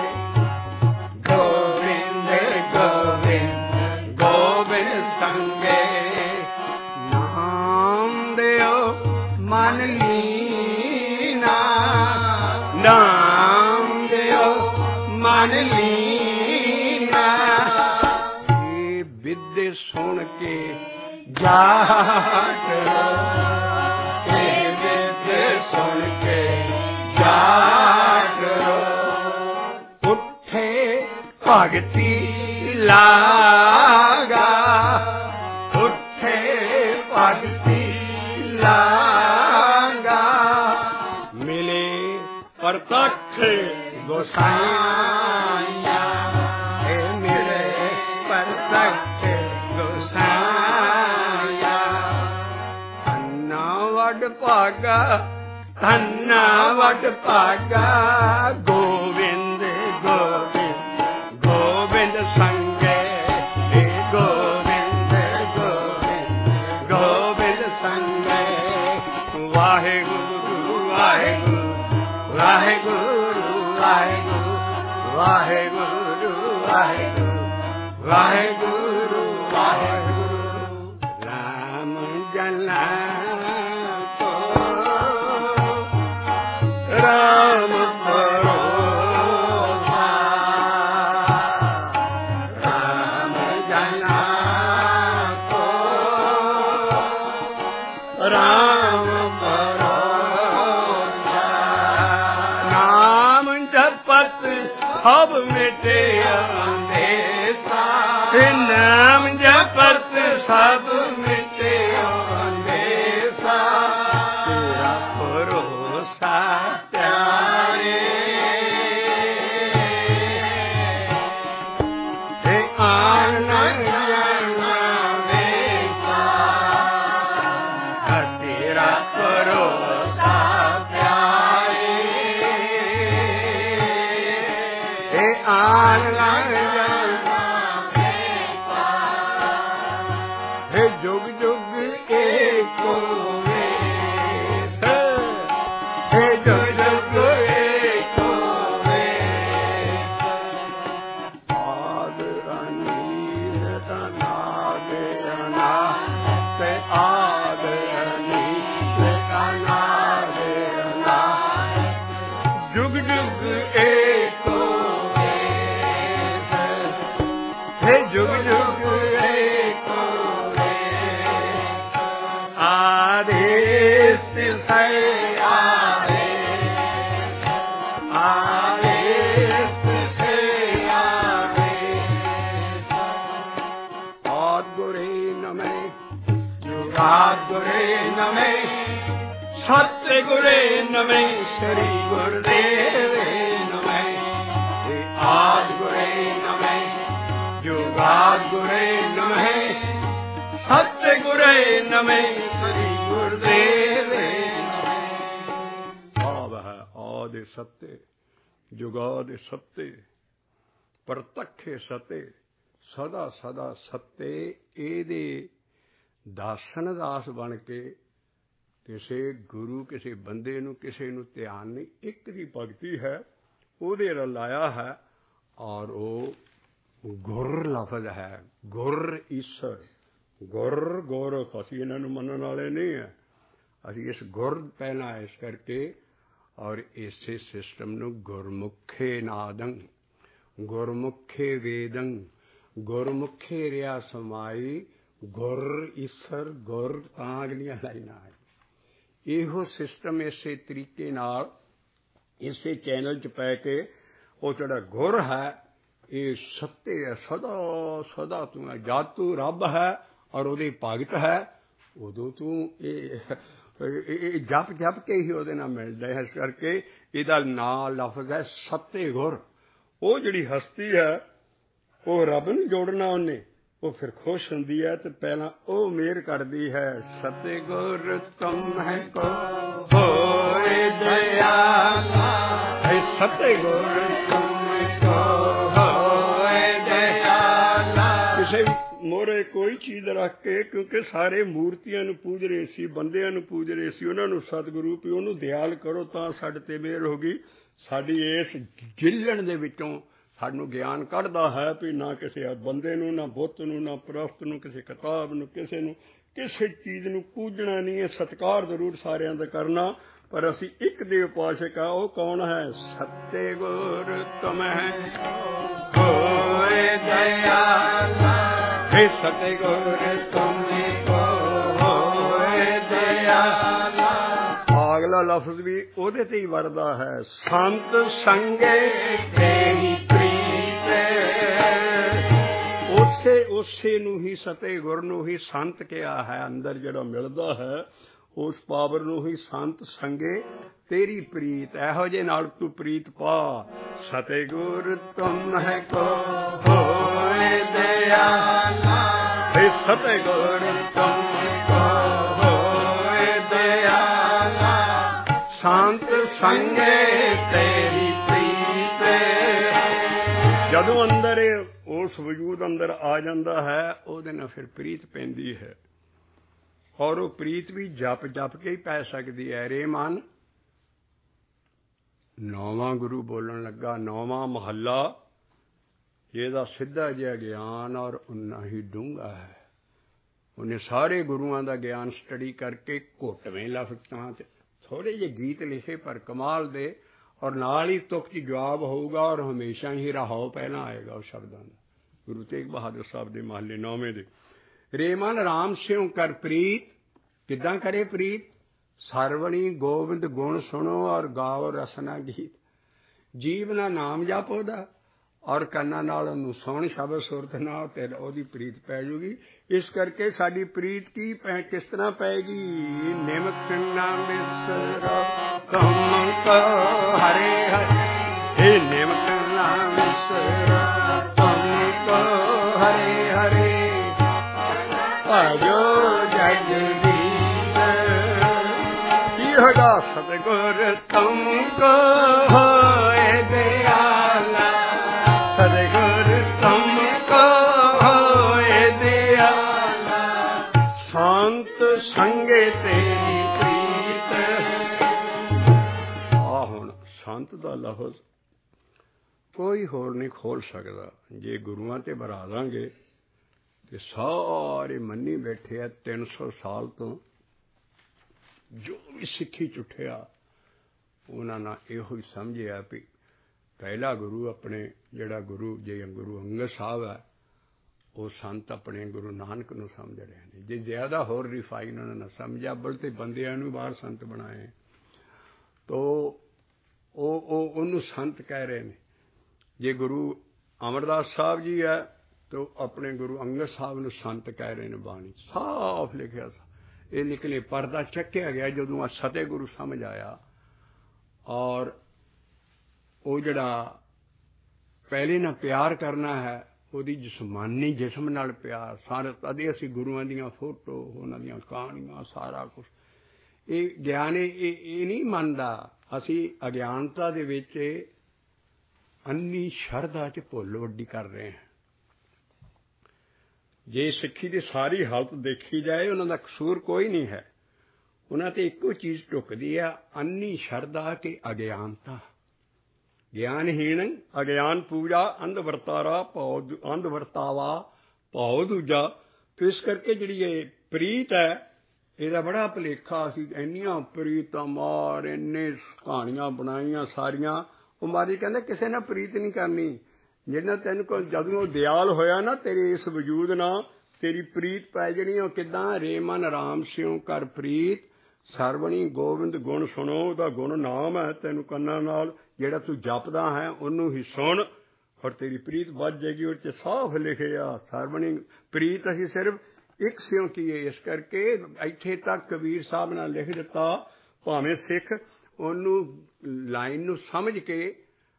गोविंद गोविंद गोविंद संगे, नाम देओ मन लीना, नाम देओ मन लीना। ये विद्य सुन के जाग रो, ये विद्य सुन के जाग रो, उठे भगती लागा, उठे भगती लागा। मिले प्रत्यक्ष गोसाइया, मिले प्रत्यक्ष गोसाइया। धन्ना वड भागा धन्ना वड भागा, गोविंद गोविंद गोविंद संगे, हे गोविंद गोविंद गोविंद संगे। वाहेगुरु वाहेगुरु वाहेगुरु वाहेगुरु वाहेगुरु वाहेगुरु वाहेगुरु वाहेगुरु। राम जना को राम भरोसा, राम जना को राम भरोसा। नाम जपत सब मिटे अंदेशा, नाम जपत सब मिट्यो अंदेसा, तेरा भरोसा प्यारे। हे आना जाना वेसा, तेरा भरोसा प्यारे। हे आना जुग जुग एको वेस, हे जुग जुग एको वेस। आद अनीत अनाद अनाथ, आद अनीत अनाद अनाथ, जुग जुग एको वेस, हे जुग जुग एको। आदेश तिसै आदेश, आदेश तिसै आदेश। आद्गुरे नमः, जुगाद्गुरे नमः, सत्यगुरे नमः, श्री गुरुदेवे नमः। हे आद्गुरे नमः, जुगाद्गुरे नमः, सत्यगुरे नमः, श्री गुरुदेवे नमः। भाव है आदि सत्य, जुगादि सत्य, प्रतੱਖੇ सत्य, सदा सदा सत्य। ਇਹਦੇ ਦਾਸਨ ਦਾਸ ਬਣ ਕੇ ਕਿਸੇ ਗੁਰੂ ਕਿਸੇ ਬੰਦੇ ਨੂੰ ਕਿਸੇ ਨੂੰ ਧਿਆਨ ਨਹੀਂ, ਇੱਕ ਦੀ ਭਗਤੀ ਹੈ ਉਹਦੇ ਰਲਾਇਆ ਹੈ। ਔਰ ਉਹ ਗੁਰ ਲਫ਼ਜ਼ ਹੈ, ਗੁਰ ਈਸ਼ਰ। ਗੁਰ ਗੋਰਖ, ਅਸੀਂ ਇਹਨਾਂ ਨੂੰ ਮੰਨਣ ਵਾਲੇ ਨਹੀਂ ਹੈ। ਅਸੀਂ ਇਸ ਗੁਰ ਪਹਿਲਾਂ ਇਸ ਕਰਕੇ ਔਰ ਇਸੇ ਸਿਸਟਮ ਨੂੰ ਗੁਰਮੁਖੇ ਨਾਦੰ, ਗੁਰਮੁਖੇ ਵੇਦੰ, ਗੁਰਮੁਖੇ ਰਿਆ ਸਮਾਈ, ਗੁਰ ਈਸ਼ਰ ਗੁਰ ਤਾਂ ਅਗਲੀਆਂ ਲਾਈਨਾਂ ਹੈ। ਇਹੋ ਸਿਸਟਮ ਇਸੇ ਤਰੀਕੇ ਨਾਲ ਇਸੇ ਚੈਨਲ 'ਚ ਪੈ ਕੇ ਉਹ ਜਿਹੜਾ ਗੁਰ ਹੈ ਇਹ ਸੱਤੇ ਹੈ, ਸਦਾ ਸਦਾ ਤੂੰ ਹੈ। ਜਦ ਤੂੰ ਰੱਬ ਹੈ ਔਰ ਉਹਦੇ ਭਗਤ ਹੈ, ਉਦੋਂ ਤੂੰ ਇਹ ਜਪ ਜਪ ਕੇ ਹੀ ਉਹਦੇ ਨਾਲ ਮਿਲਦਾ ਹੈ। ਇਸ ਕਰਕੇ ਇਹਦਾ ਨਾਂ ਲਫ਼ਜ਼ ਹੈ ਸੱਤੇ ਗੁਰ। ਉਹ ਜਿਹੜੀ ਹਸਤੀ ਹੈ ਉਹ ਰੱਬ ਨੂੰ ਜੋੜਨਾ ਉਹਨੇ, ਉਹ ਫਿਰ ਖੁਸ਼ ਹੁੰਦੀ ਹੈ ਤੇ ਪਹਿਲਾਂ ਉਹ ਮਿਹਰ ਕਰਦੀ ਹੈ। ਸੱਤੇ ਗੁਰ ਤੁਮ ਹੈ ਕੋ ਹੋਏ ਦਇਆਲਾ, ਹੈ ਸੱਤੇ ਗੁਰ ਤੁਮ ਕੋ ਹੋਏ ਦਇਆਲਾ। ਕਿਸੇ ਮੋਹਰੇ ਕੋਈ ਚੀਜ਼ ਰੱਖ ਕੇ, ਕਿਉਂਕਿ ਸਾਰੇ ਮੂਰਤੀਆਂ ਨੂੰ ਪੂਜ ਰਹੇ ਸੀ, ਬੰਦਿਆਂ ਨੂੰ ਪੂਜ ਰਹੇ ਸੀ, ਉਹਨਾਂ ਨੂੰ ਸਤਿਗੁਰੂ ਵੀ ਉਹਨੂੰ ਦਿਆਲ ਕਰੋ ਤਾਂ ਸਾਡੇ ਤੇ ਮਿਹਰ ਹੋ ਗਈ। ਸਾਡੀ ਇਸ ਜਿੱਲਣ ਦੇ ਵਿੱਚੋਂ ਸਾਨੂੰ ਗਿਆਨ ਕੱਢਦਾ ਹੈ ਵੀ ਨਾ ਕਿਸੇ ਬੰਦੇ ਨੂੰ, ਨਾ ਬੁੱਤ ਨੂੰ, ਨਾ ਪ੍ਰਸਤ ਨੂੰ, ਕਿਸੇ ਕਿਤਾਬ ਨੂੰ, ਕਿਸੇ ਨੂੰ, ਕਿਸੇ ਚੀਜ਼ ਨੂੰ ਪੂਜਣਾ ਨਹੀਂ ਹੈ। ਸਤਿਕਾਰ ਜ਼ਰੂਰ ਸਾਰਿਆਂ ਦਾ ਕਰਨਾ, ਪਰ ਅਸੀਂ ਇੱਕ ਦੇ ਉਪਾਸਕ ਆ। ਉਹ ਕੌਣ ਹੈ? ਸੱਤੇ ਗੁਰ ਤੁਮਹਿ ਹੋਏ ਦਇਆਲਾ, हे सते गुर तुम को होए दयाला। अगला लफ्ज भी ਉਹਦੇ ਤੇ ਹੀ ਵਰਦਾ ਹੈ। ਸੰਤ ਸੰਗੇ ਤੇਰੀ ਪ੍ਰੀਤ, ਉਸੇ ਉਸੇ ਨੂੰ ਹੀ ਸਤੇ ਗੁਰ ਨੂੰ ਹੀ ਸੰਤ ਕਿਹਾ ਹੈ। ਅੰਦਰ ਜਿਹੜਾ ਮਿਲਦਾ ਹੈ ਉਸ ਪਾਵਰ ਨੂੰ ਹੀ ਸੰਤ ਸੰਗੇ ਤੇਰੀ ਪ੍ਰੀਤ। ਇਹੋ ਜਿਹੇ ਨਾਲ ਤੂੰ ਪ੍ਰੀਤ ਪਾ। ਸਤੇ ਗੁਰ ਤੁਮ ਹੈ ਕੋ ਹੋਏ ਦਇਆਲਾ, ਸਤੇ ਗੁਰ ਤੁਮ ਕੋ ਹੋਏ ਦਇਆਲਾ। ਸੰਤ ਸੰਗੇ ਤੇਰੀ ਪ੍ਰੀਤ। ਜਦੋਂ ਅੰਦਰ ਉਸ ਵਜੂਦ ਅੰਦਰ ਆ ਜਾਂਦਾ ਹੈ ਉਹਦੇ ਨਾਲ ਫਿਰ ਪ੍ਰੀਤ ਪੈਂਦੀ ਹੈ। ਔਰ ਉਹ ਪ੍ਰੀਤ ਵੀ ਜਪ ਜਪ ਕੇ ਹੀ ਪੈ ਸਕਦੀ ਹੈ। ਰੇ ਮਨ, ਨੌਵਾਂ ਗੁਰੂ ਬੋਲਣ ਲੱਗਾ, ਨੌਵਾਂ ਮਹੱਲਾ, ਇਹਦਾ ਸਿੱਧਾ ਜਿਹਾ ਗਿਆਨ ਔਰ ਉਨਾ ਹੀ ਡੂੰਘਾ ਹੈ। ਉਹਨੇ ਸਾਰੇ ਗੁਰੂਆਂ ਦਾ ਗਿਆਨ ਸਟੱਡੀ ਕਰਕੇ ਘੁੱਟਵੇਂ ਲਫ਼ਜ਼ਾਂ 'ਚ ਥੋੜ੍ਹੇ ਜਿਹੇ ਗੀਤ ਲਿਖੇ ਪਰ ਕਮਾਲ ਦੇ, ਔਰ ਨਾਲ ਹੀ ਤੁਕ 'ਚ ਜਵਾਬ ਹੋਊਗਾ ਔਰ ਹਮੇਸ਼ਾ ਹੀ ਰਹਾਓ ਪਹਿਲਾਂ ਆਏਗਾ ਉਹ ਸ਼ਬਦਾਂ ਦਾ। ਗੁਰੂ ਤੇਗ ਬਹਾਦਰ ਸਾਹਿਬ ਦੇ ਮਹੱਲੇ ਨੌਵੇਂ ਦੇ। ਰੇ ਮਨ ਰਾਮ ਸਿਉ ਕਰ ਪ੍ਰੀਤ। ਕਿੱਦਾਂ ਕਰੇ ਪ੍ਰੀਤ? ਸਰਵਣੀ ਗੋਬਿੰਦ ਗੁਣ ਸੁਣੋ ਔਰ ਗਾਓ ਰਸਨਾ ਗੀਤ। ਜੀਵ ਨਾ ਨਾਮ ਜਪ ਉਹਦਾ ਔਰ ਕੰਨਾਂ ਨਾਲ ਉਹਨੂੰ ਸੁਣ ਸ਼ਬਦ ਸੁਰਤ ਨਾਲ ਤੇ ਉਹਦੀ ਪ੍ਰੀਤ ਪੈ ਜੂਗੀ। ਇਸ ਕਰਕੇ ਸਾਡੀ ਪ੍ਰੀਤ ਕੀ ਪੈ ਕਿਸ ਤਰ੍ਹਾਂ ਪਏਗੀ? ਨਿਮਕ ਨਾ ਮਿਸਰਾ ਤੁਮ ਕੋ ਹਰੇ ਹਰੇ, ਇਹ ਨਿਮਕ ਨਾ ਮਿਸਰਾ ਤੁਮ ਕੋ ਹਰੇ ਹਰੇ, ਭਜੋ ਜਗਦੀਸ਼ ਕੀ ਹੋਗਾ? ਸਤਿਗੁਰ ਤੁਮ ਕੋ ਹੋਏ ਦਿਆਲਾ, ਸਤਿਗੁਰ ਤੁਮ ਕੋ ਹੋਏ ਦਿਆਲਾ, ਸੰਤ ਸੰਗੇ ਤੇਰੀ ਪ੍ਰੀਤ। ਆ ਹੁਣ ਸੰਤ ਦਾ ਲਫ਼ਜ਼ ਕੋਈ ਹੋਰ ਨਹੀਂ ਖੋਲ ਸਕਦਾ। ਜੇ ਗੁਰੂਆਂ ਤੇ ਬਰਾ ਦਾਂਗੇ ਤੇ ਸਾਰੇ ਮੰਨੀ ਬੈਠੇ ਆ ਤਿੰਨ ਸੌ ਸਾਲ ਤੋਂ ਜੋ ਵੀ ਸਿੱਖੀ ਝੁੱਠਿਆ ਉਹਨਾਂ ਨਾਲ ਇਹੋ ਹੀ ਸਮਝਿਆ ਵੀ ਪਹਿਲਾ ਗੁਰੂ ਆਪਣੇ ਜਿਹੜਾ ਗੁਰੂ ਜੇ ਗੁਰੂ ਅੰਗਦ ਸਾਹਿਬ ਹੈ ਉਹ ਸੰਤ ਆਪਣੇ ਗੁਰੂ ਨਾਨਕ ਨੂੰ ਸਮਝ ਰਹੇ ਨੇ। ਜੇ ਜ਼ਿਆਦਾ ਹੋਰ ਰਿਫਾਈਨ ਉਹਨਾਂ ਨੇ ਸਮਝਿਆ ਬਲ ਤੇ ਬੰਦਿਆਂ ਨੂੰ ਬਾਹਰ ਸੰਤ ਬਣਾਏ ਤੋ ਉਹ ਉਹ ਉਹਨੂੰ ਸੰਤ ਕਹਿ ਰਹੇ ਨੇ। ਜੇ ਗੁਰੂ ਅਮਰਦਾਸ ਸਾਹਿਬ ਜੀ ਹੈ ਤਾਂ ਆਪਣੇ ਗੁਰੂ ਅੰਗਦ ਸਾਹਿਬ ਨੂੰ ਸੰਤ ਕਹਿ ਰਹੇ ਨੇ। ਬਾਣੀ ਸਾਫ਼ ਲਿਖਿਆ ਇਹ ਨਿਕਲੇ ਪਰਦਾ ਚੱਕਿਆ ਗਿਆ ਜਦੋਂ ਆ ਸਤਿਗੁਰੂ ਸਮਝ ਆਇਆ। ਔਰ ਉਹ ਜਿਹੜਾ ਪਹਿਲੇ ਨਾਲ ਪਿਆਰ ਕਰਨਾ ਹੈ ਉਹਦੀ ਜਿਸਮਾਨੀ ਜਿਸਮ ਨਾਲ ਪਿਆਰ ਸਾਰੇ ਤਦੇ ਅਸੀਂ ਗੁਰੂਆਂ ਦੀਆਂ ਫੋਟੋ ਉਹਨਾਂ ਦੀਆਂ ਕਹਾਣੀਆਂ ਸਾਰਾ ਕੁਛ ਇਹ ਗਿਆਨ ਇਹ ਇਹ ਨਹੀਂ ਮੰਨਦਾ। ਅਸੀਂ ਅਗਿਆਨਤਾ ਦੇ ਵਿੱਚ ਅੰਨੀ ਸ਼ਰਧਾ 'ਚ ਭੁੱਲ ਵੱਡੀ ਕਰ ਰਹੇ ਹਾਂ। ਜੇ ਸਿੱਖੀ ਦੀ ਸਾਰੀ ਹਾਲਤ ਦੇਖੀ ਜਾਏ ਉਹਨਾਂ ਦਾ ਕਸੂਰ ਕੋਈ ਨਹੀਂ ਹੈ। ਉਹਨਾਂ ਤੇ ਇੱਕੋ ਚੀਜ਼ ਢੁੱਕਦੀ ਆ ਅੰਨੀ ਸ਼ਰਧਾ ਕਿ ਅਗਿਆਨਤਾ। ਗਿਆਨਹੀਣ ਅਗਿਆਨ ਪੂਜਾ ਅੰਧ ਵਰਤਾਰਾ ਭਉ ਅੰਧ ਵਰਤਾਵਾ ਭਉ ਦੂਜਾ। ਤੇ ਇਸ ਕਰਕੇ ਜਿਹੜੀ ਇਹ ਪ੍ਰੀਤ ਹੈ ਇਹਦਾ ਬੜਾ ਭੁਲੇਖਾ ਸੀ। ਇੰਨੀਆਂ ਪ੍ਰੀਤਾਂ ਮਾਰ ਇੰਨੇ ਕਹਾਣੀਆਂ ਬਣਾਈਆਂ ਸਾਰੀਆਂ। ਉਹ ਮਾਰੀ ਕਹਿੰਦਾ ਕਿਸੇ ਨਾਲ ਪ੍ਰੀਤ ਨਹੀਂ ਕਰਨੀ। ਜਿਹਨਾਂ ਤੈਨੂੰ ਕੋਲ ਜਦੋਂ ਉਹ ਦਿਆਲ ਹੋਇਆ ਨਾ ਤੇਰੇ ਇਸ ਵਜੂਦ ਨਾਲ ਤੇਰੀ ਪ੍ਰੀਤ ਪੈ ਜਾਣੀ। ਉਹ ਕਿੱਦਾਂ? ਰੇ ਮਨ ਰਾਮ ਸਿਉ ਕਰ ਪ੍ਰੀਤ ਸਰਵਣੀ ਗੋਬਿੰਦ ਗੁਣ ਸੁਣੋ। ਉਹਦਾ ਗੁਣ ਨਾਮ ਹੈ ਤੈਨੂੰ ਕੰਨਾਂ ਨਾਲ ਜਿਹੜਾ ਤੂੰ ਜਪਦਾ ਹੈ ਉਹਨੂੰ ਹੀ ਸੁਣ ਔਰ ਤੇਰੀ ਪ੍ਰੀਤ ਵੱਧ ਜਾਏਗੀ। ਉਹ 'ਚ ਸਾਫ਼ ਲਿਖਿਆ ਸਰਵਣੀ ਪ੍ਰੀਤ ਅਸੀਂ ਸਿਰਫ ਇੱਕ ਸਿਉ ਕੀਏ। ਇਸ ਕਰਕੇ ਇੱਥੇ ਤੱਕ ਕਬੀਰ ਸਾਹਿਬ ਨੇ ਲਿਖ ਦਿੱਤਾ ਭਾਵੇਂ ਸਿੱਖ ਉਹਨੂੰ ਲਾਈਨ ਨੂੰ ਸਮਝ ਕੇ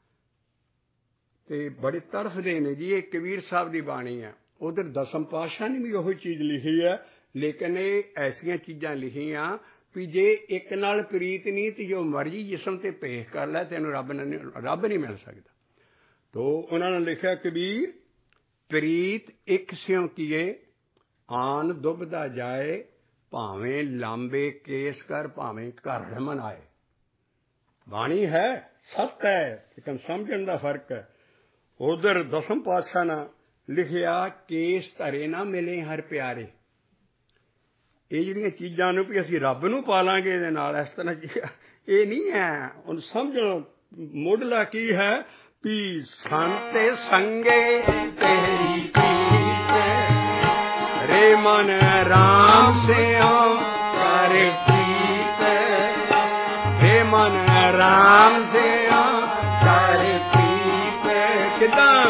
ਤੇ ਬੜੇ ਤਰਸਦੇ ਨੇ ਜੀ। ਇਹ ਕਬੀਰ ਸਾਹਿਬ ਦੀ ਬਾਣੀ ਹੈ। ਉਧਰ ਦਸਮ ਪਾਤਸ਼ਾਹ ਨੇ ਵੀ ਉਹੀ ਚੀਜ਼ ਲਿਖੀ ਹੈ ਲੇਕਿਨ ਇਹ ਐਸੀਆਂ ਚੀਜ਼ਾਂ ਲਿਖੀਆਂ ਵੀ ਜੇ ਇੱਕ ਨਾਲ ਪ੍ਰੀਤ ਨਹੀਂ ਤੇ ਜੋ ਮਰਜ਼ੀ ਜਿਸਮ ਤੇ ਭੇਖ ਕਰ ਲੈ ਤੈਨੂੰ ਰੱਬ ਨੇ ਰੱਬ ਨਹੀਂ ਮਿਲ ਸਕਦਾ। ਤੋ ਉਹਨਾਂ ਨੇ ਲਿਖਿਆ ਕਬੀਰ ਪ੍ਰੀਤ ਇੱਕ ਸਿਉ ਕੀਏ ਆਨ ਦੁਬਦਾ ਜਾਏ ਭਾਵੇਂ ਲਾਂਬੇ ਕੇਸ ਕਰ ਭਾਵੇਂ ਘਰ ਮਨਾਏ। ਬਾਣੀ ਹੈ ਸੱਤ ਹੈ ਲੇਕਿਨ ਸਮਝਣ ਦਾ ਫਰਕ ਹੈ। ਉਧਰ ਦਸਮ ਪਾਤਸ਼ਾਹ ਨੇ ਲਿਖਿਆ ਕੇਸ ਧਰੇ ਨਾ ਮਿਲੇ ਹਰ ਪਿਆਰੇ। ਇਹ ਜਿਹੜੀਆਂ ਚੀਜ਼ਾਂ ਨੂੰ ਵੀ ਅਸੀਂ ਰੱਬ ਨੂੰ ਪਾਲਾਂਗੇ ਇਹਦੇ ਨਾਲ ਇਸ ਤਰ੍ਹਾਂ ਇਹ ਨਹੀਂ ਹੈ। ਹੁਣ ਸਮਝੋ ਮੁੱਢਲਾ ਕੀ ਹੈ ਵੀ ਸੰਤੇ ਸੰਗੇ ਤੇਰੀ ਪ੍ਰੀਤ ਰੇ ਮਨ ਰਾਮ ਸਿਉ ਕਰ ਪ੍ਰੀਤ ਰੇ ਮਨ ਰਾਮ ਸਿਉ ਕਰ ਪ੍ਰੀਤ। ਕਿਦਾਂ?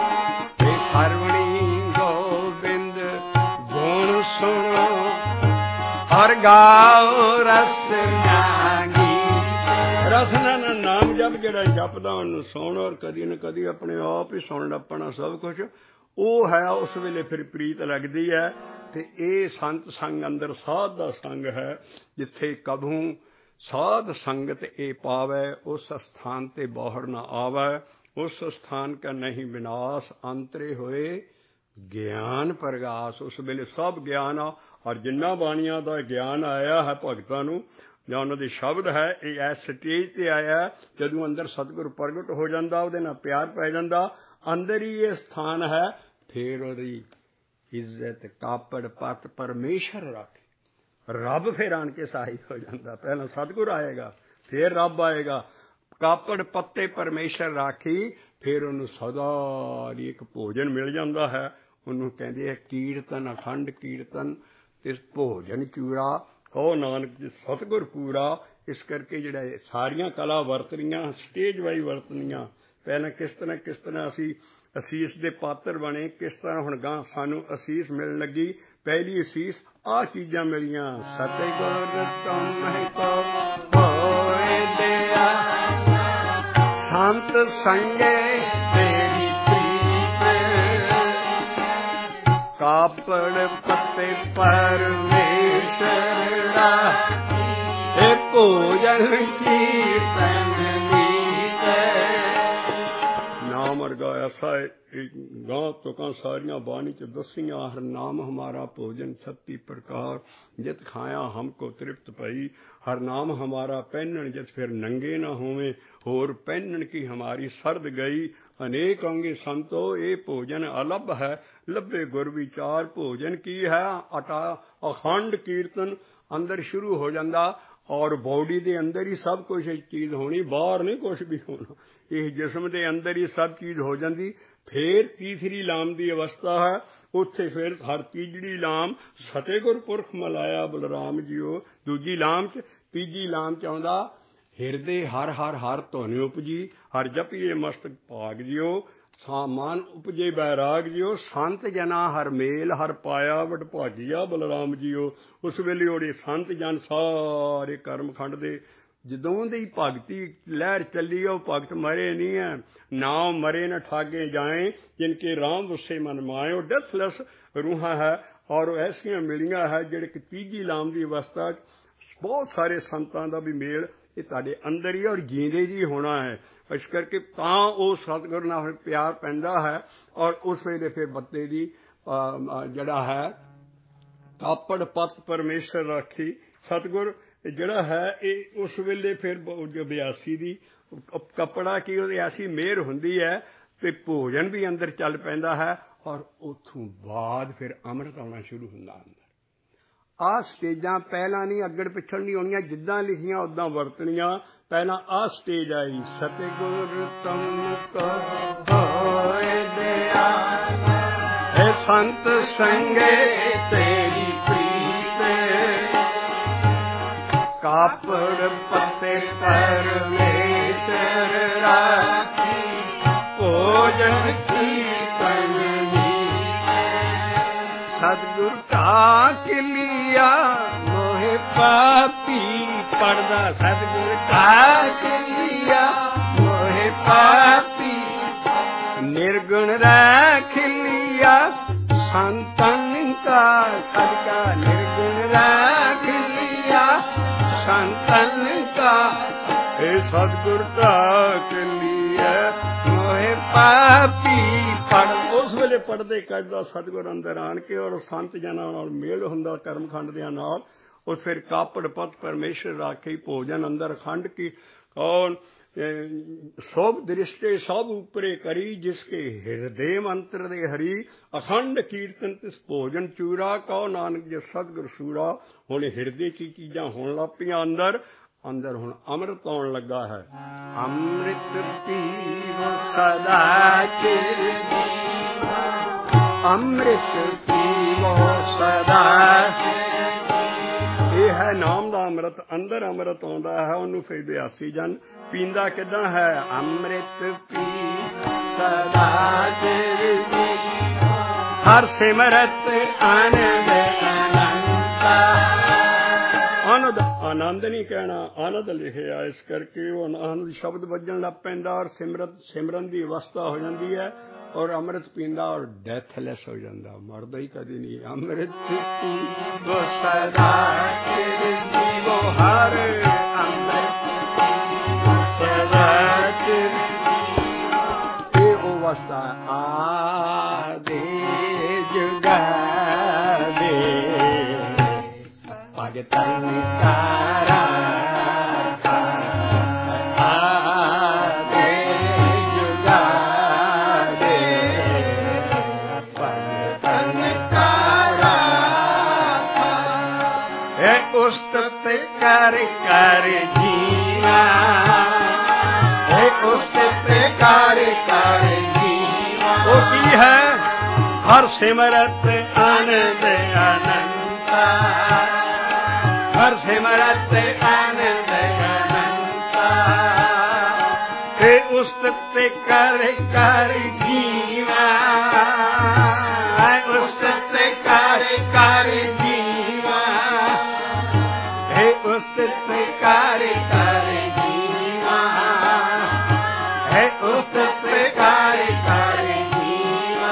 ਸਰਵਣੀ ਗੋਬਿੰਦ ਗੁਣ ਸੁਣੋ ਹਰ ਗਾਓ ਰਸ ਜਾਗੀ। ਰਸਨਾ ਨਾਲ ਨਾਮ ਜਪ ਜਿਹੜਾ ਜਪਦਾ ਉਹਨੂੰ ਸੁਣ ਔਰ ਕਦੀ ਨਾ ਕਦੀ ਆਪਣੇ ਆਪ ਹੀ ਸੁਣ ਆਪਣਾ ਸਭ ਕੁਛ ਉਹ ਹੈ। ਉਸ ਵੇਲੇ ਫਿਰ ਪ੍ਰੀਤ ਲੱਗਦੀ ਹੈ। ਤੇ ਇਹ ਸੰਤ ਸੰਗ ਅੰਦਰ ਸਾਧ ਦਾ ਸੰਗ ਹੈ। ਜਿੱਥੇ ਕਭੂ ਸਾਧ ਸੰਗਤ ਇਹ ਪਾਵੈ ਉਸ ਸਥਾਨ ਤੇ ਬੋਹੜ ਨਾ ਆਵੈ। ਉਸ ਸਥਾਨ ਕਾ ਨਹੀਂ ਵਿਨਾਸ਼ ਅੰਤਰੇ ਹੋਏ ਗਿਆਨ ਪ੍ਰਗਾਸ। ਉਸ ਵੇਲੇ ਸਭ ਗਿਆਨ ਆ ਔਰ ਜਿੰਨਾ ਬਾਣੀਆਂ ਦਾ ਗਿਆਨ ਆਇਆ ਹੈ ਭਗਤਾਂ ਨੂੰ ਜਾਂ ਉਹਨਾਂ ਦੇ ਸ਼ਬਦ ਹੈ ਇਹ ਇਸ ਸਟੇਜ ਤੇ ਆਇਆ ਜਦੋਂ ਅੰਦਰ ਸਤਿਗੁਰ ਪ੍ਰਗਟ ਹੋ ਜਾਂਦਾ ਉਹਦੇ ਨਾਲ ਪਿਆਰ ਪੈ ਜਾਂਦਾ ਅੰਦਰ ਹੀ ਇਹ ਸਥਾਨ ਹੈ। ਫਿਰ ਉਹਦੀ ਇੱਜ਼ਤ ਕਾਪੜ ਪੱਤ ਪਰਮੇਸ਼ਰ ਰੱਖੇ। ਰੱਬ ਫਿਰ ਆਣ ਕੇ ਸਹਾਈ ਹੋ ਜਾਂਦਾ। ਪਹਿਲਾਂ ਸਤਿਗੁਰ ਆਏਗਾ ਫਿਰ ਰੱਬ ਆਏਗਾ। ਕਾਪੜ ਪੱਤੇ ਪਰਮੇਸ਼ਰ ਰਾਖੀ ਫਿਰ ਉਹਨੂੰ ਸਦਾ ਲਈ ਇੱਕ ਭੋਜਨ ਮਿਲ ਜਾਂਦਾ ਹੈ। ਉਹਨੂੰ ਕਹਿੰਦੇ ਆ ਕੀਰਤਨ ਅਖੰਡ ਕੀਰਤਨ ਤੇ ਭੋਜਨ ਚੂਰਾ ਉਹ ਨਾਨਕ ਜੀ ਸਤਿਗੁਰ ਪੂਰਾ। ਇਸ ਕਰਕੇ ਜਿਹੜਾ ਸਾਰੀਆਂ ਕਲਾ ਵਰਤਣੀਆਂ ਸਟੇਜ ਵਾਈ ਵਰਤਣੀਆਂ ਪਹਿਲਾਂ ਕਿਸ ਤਰ੍ਹਾਂ ਕਿਸ ਤਰ੍ਹਾਂ ਅਸੀਂ ਅਸੀਸ ਦੇ ਪਾਤਰ ਬਣੇ। ਕਿਸ ਤਰ੍ਹਾਂ ਹੁਣ ਗਾਂ ਸਾਨੂੰ ਅਸੀਸ ਮਿਲਣ ਲੱਗੀ। ਪਹਿਲੀ ਅਸੀਸ ਆਹ ਚੀਜ਼ਾਂ ਮਿਲੀਆਂ, ਸਤਿਗੁਰ ਤੁਮਹਿ ਕੋ ਹੋਏ ਦਿਆ, ਸੰਤ ਸੰਗੇ ਤੇਰੀ ਪ੍ਰੀਤ, ਕਾਪੜ ਪੱਤੇ ਪਰਮੇਸ਼ਰ ਦਾ, ਇਹ ਭੋਜਨ ਕੀਰਤਨ ਨੀਤ। ਨਾਮ ਵਰਗਾ ਐਸਾ ਗਾਂ ਤੁਕਾਂ ਸਾਰੀਆਂ ਬਾਣੀ ਚ ਦਸੀਆਂ। ਹਰ ਨਾਮ ਹਮਾਰਾ ਭੋਜਨ ਛੱਤੀ ਪ੍ਰਕਾਰ, ਜਿਤ ਖਾਇਆ ਹਮਕੋ ਤ੍ਰਿਪਤ ਪਈ। ਹਰ ਨਾਮ ਹਮਾਰਾ ਪਹਿਨਣ ਜਿਤ ਫਿਰ ਨੰਗੇ ਨਾ ਹੋਵੇਂ, ਹੋਰ ਪਹਿਨਣ ਕੀ ਹਮਾਰੀ ਸਰਦ ਗਈ। ਅਨੇਕ ਅੰਗੇ ਸੰਤੋ ਇਹ ਭੋਜਨ ਅਲੱਭ ਹੈ, ਲੱਭੇ ਗੁਰ ਵਿਚਾਰ। ਭੋਜਨ ਕੀ ਹੈ? ਅਟਾ ਅਖੰਡ ਕੀਰਤਨ ਅੰਦਰ ਸ਼ੁਰੂ ਹੋ ਜਾਂਦਾ, ਔਰ ਬੋਡੀ ਦੇ ਅੰਦਰ ਹੀ ਸਭ ਕੁਛ ਇੱਕ ਚੀਜ਼ ਹੋਣੀ, ਬਾਹਰ ਨਹੀਂ ਕੁਛ ਵੀ ਹੋਣਾ। ਇਹ ਜਿਸਮ ਦੇ ਅੰਦਰ ਹੀ ਸਭ ਚੀਜ਼ ਹੋ ਜਾਂਦੀ। ਫੇਰ ਤੀਸਰੀ ਲਾਮ ਦੀ ਅਵਸਥਾ ਹੈ, ਉੱਥੇ ਫਿਰ ਹਰ ਤੀਜੜੀ ਲਾਮ ਸਤਿਗੁਰ ਪੁਰਖ ਮਲਾਇਆ ਬਲਰਾਮ ਜੀਓ। ਦੂਜੀ ਲਾਮ ਚ ਤੀਜੀ ਲਾਮ ਚ ਆਉਂਦਾ, ਹਿਰਦੇ ਹਰ ਹਰ ਹਰ ਧੁਨ ਉਪਜੀ, ਹਰ ਜਪੀਏ ਮਸਤਕ ਭਾਗ ਜਿਓ। ਸਾਮਾਨ ਉਪਜੇ ਬੈਰਾਗ ਜਿਓ, ਸੰਤ ਜਨਾ ਹਰ ਮੇਲ ਹਰ ਪਾਇਆ ਵਡਭਾਗੀਆ ਬਲਰਾਮ ਜੀਓ। ਉਸ ਵੇਲੇ ਉਹਦੇ ਸੰਤ ਜਨ ਸਾਰੇ ਕਰਮਖੰਡ ਦੇ ਜਦੋਂ ਦੀ ਭਗਤੀ ਲਹਿਰ ਚੱਲੀ, ਉਹ ਭਗਤ ਮਰੇ ਨਹੀਂ ਹੈ। ਨਾਮ ਮਰੇ ਨ ਠਾਗੇ ਜਾਏ, ਜਿਨਕੇ ਰਾਮ ਵਸੇ ਮਨ ਮਾਇਓ। ਡੈਥਲੈਸ ਰੂਹਾਂ ਹੈ, ਔਰ ਐਸੀਆਂ ਮਿਲੀਆਂ ਹੈ ਜਿਹੜੇ ਕਿ ਤੀਜੀ ਲਾਮ ਦੀ ਅਵਸਥਾ ਬਹੁਤ ਸਾਰੇ ਸੰਤਾਂ ਦਾ ਵੀ ਮੇਲ ਇਹ ਤੁਹਾਡੇ ਅੰਦਰ ਹੀ ਔਰ ਜੀਂਦੇ ਜੀ ਹੋਣਾ ਹੈ। ਇਸ ਕਰਕੇ ਤਾਂ ਉਹ ਸਤਿਗੁਰੂ ਨਾਲ ਪਿਆਰ ਪੈਂਦਾ ਹੈ। ਔਰ ਉਸ ਵੇਲੇ ਫਿਰ ਬੱਤੇ ਦੀ ਜਿਹੜਾ ਹੈ ਕਾਪੜ ਪੱਤ ਪਰਮੇਸ਼ਰ ਰਾਖੀ। ਸਤਿਗੁਰ ਜਿਹੜਾ ਹੈ ਇਹ ਉਸ ਵੇਲੇ ਫਿਰ ਜੋ ਬਿਆਸੀ ਦੀ ਕੱਪੜਾ ਕੀ ਉਹਦੀ ਐਸੀ ਮਿਹਰ ਹੁੰਦੀ ਹੈ ਤੇ ਭੋਜਨ ਵੀ ਅੰਦਰ ਚੱਲ ਪੈਂਦਾ ਹੈ, ਔਰ ਉੱਥੋਂ ਬਾਅਦ ਫਿਰ ਅੰਮ੍ਰਿਤ ਆਉਣਾ ਸ਼ੁਰੂ ਹੁੰਦਾ ਅੰਦਰ। ਆਹ ਸਟੇਜਾਂ ਪਹਿਲਾਂ ਨਹੀਂ ਅੱਗੜ ਪਿੱਛੜ ਨਹੀਂ ਹੋਣੀਆਂ, ਜਿੱਦਾਂ ਲਿਖੀਆਂ ਉੱਦਾਂ ਵਰਤਣੀਆਂ। ਪਹਿਲਾਂ ਆਹ ਸਟੇਜ ਆਈ, ਸਤਿਗੁਰ ਤੁਮਕੋ ਹੋਏ ਦਿਆ, ਇਹ ਸੰਤ ਸੰਗੇ ਤੇਰੀ ਪ੍ਰੀਤ, ਕਾਪੜ ਪੱਤੇ ਪਰਮੇਸ਼ਰ ਰਾਖੀ, ਭੋਜਨ ਕੀਰਤਨ ਨੀਤ। ਸਤਿਗੁਰ ਕਾ ਕਿਲਿਆ ਮੋਹਿ ਪਾਪੀ ਪੜਦਾ, ਸਤਿਗੁਰ ਕਾ ਕਿਲਿਆ ਮੋਹਿ ਪਾਪੀ, ਨਿਰਗੁਣ ਰਾਖ ਲਿਆ ਸੰਤਨ ਕਾ ਸਦਕਾ, ਨਿਰਗੁਣ ਰਾਖ ਲਿਆ ਸੰਤਨ ਕਾ, ਇਹ ਸਤਿਗੁਰ ਕਾ ਕਿਲਿਆ ਮੋਹਿ ਪਾਪੀ ਪੜ। ਉਸ ਵੇਲੇ ਪੜਦੇ ਕੱਢਦਾ ਸਤਿਗੁਰ ਅੰਦਰ ਆਣ ਕੇ, ਔਰ ਸੰਤ ਜਨਾਂ ਨਾਲ ਮੇਲ ਹੁੰਦਾ ਕਰਮਖੰਡ ਦਿਆਂ ਨਾਲ। ਉਹ ਫਿਰ ਕਾਪੜ ਪਤ ਪਰਮੇਸ਼ਰ ਰਾਖੀ, ਭੋਜਨ ਅੰਦਰ ਖੰਡ ਕੀ ਕੌਣ ਸਭ ਦ੍ਰਿਸ਼ਟੇ ਸਭ ਉਪਰੇ ਕਰੀ, ਜਿਸਕੇ ਹਿਰਦੇ ਮੰਤਰ ਦੇ ਹਰੀ, ਅਖੰਡ ਕੀਰਤਨ ਤਿਸ ਭੋਜਨ ਚੂਰਾ। ਕਹੋ ਨਾਨਕ ਜੇ ਸਤਿਗੁਰ ਸੂਰਾ। ਹੁਣ ਹਿਰਦੇ ਚ ਚੀਜ਼ਾਂ ਹੋਣ ਲੱਗ ਪਈਆਂ ਅੰਦਰ ਅੰਦਰ ਹੁਣ ਅੰਮ੍ਰਿਤ ਆਉਣ ਲੱਗਾ ਹੈ। ਅੰਮ੍ਰਿਤ ਪੀਵੋ ਸਦਾ ਚਿਰ ਜੀਵੋ, ਅੰਮ੍ਰਿਤ ਪੀਵੋ ਸਦਾ। ਇਹ ਹੈ ਨਾਮ ਦਾ ਅੰਮ੍ਰਿਤ। ਅੰਦਰ ਅੰਮ੍ਰਿਤ ਆਉਂਦਾ ਹੈ, ਉਹਨੂੰ ਫਿਰ ਬਿਆਸੀ ਜਨ ਪੀਂਦਾ ਕਿੱਦਾਂ ਹੈ? ਅੰਮ੍ਰਿਤ ਪੀ ਸਦਾ ਚਿਰ ਜੀਵੋ, ਹਰ ਸਿਮਰਤ ਆਨੰਦ ਅਨੰਤਾ। ਆਨੰਦ ਆਨੰਦ ਨਹੀਂ ਕਹਿਣਾ, ਆਨੰਦ ਲਿਖਿਆ। ਇਸ ਕਰਕੇ ਉਹ ਆਨੰਦ ਸ਼ਬਦ ਵੱਜਣ ਲੱਗ ਪੈਂਦਾ, ਔਰ ਸਿਮਰਤ ਸਿਮਰਨ ਦੀ ਅਵਸਥਾ ਹੋ ਜਾਂਦੀ ਹੈ, ਔਰ ਅੰਮ੍ਰਿਤ ਪੀਂਦਾ ਔਰ ਡੈਥਲੈਸ ਹੋ ਜਾਂਦਾ, ਮਰਦਾ ਹੀ ਕਦੇ ਨਹੀਂ। ਅੰਮ੍ਰਿਤ ਪੀਵੋ ਸਦਾ ਚਿਰ ਜੀਵੋ, ਹਰ ਅੰਮ੍ਰਿਤ ਪੀਵੋ ਸਦਾ ਚਿਰ ਜੀਵੋ। ਇਹ ਉਹ ਅਵਸਥਾ ਆਦੇ ਜੁਗਾਦੇ ਭਗਤਨ ਤਾਰਾ ਉਸਤਤ ਕਰ ਕਰ ਜੀਵਾ, ਹੈ ਉਸਤਤ ਕਰ ਕਰ ਜੀਵਾ। ਉਹ ਕੀ ਹੈ? ਹਰ ਸਿਮਰਤ ਆਨੰਦ ਅਨੰਤਾ, ਹਰ ਸਿਮਰਤ ਆਨੰਦ ਅਨੰਤਾ। ਹੈ ਉਸਤਤ ते कर कर जीवा, उस ते कर कर जीवा, हे उस ते कर कर जीवा, हे उस ते कर कर जीवा।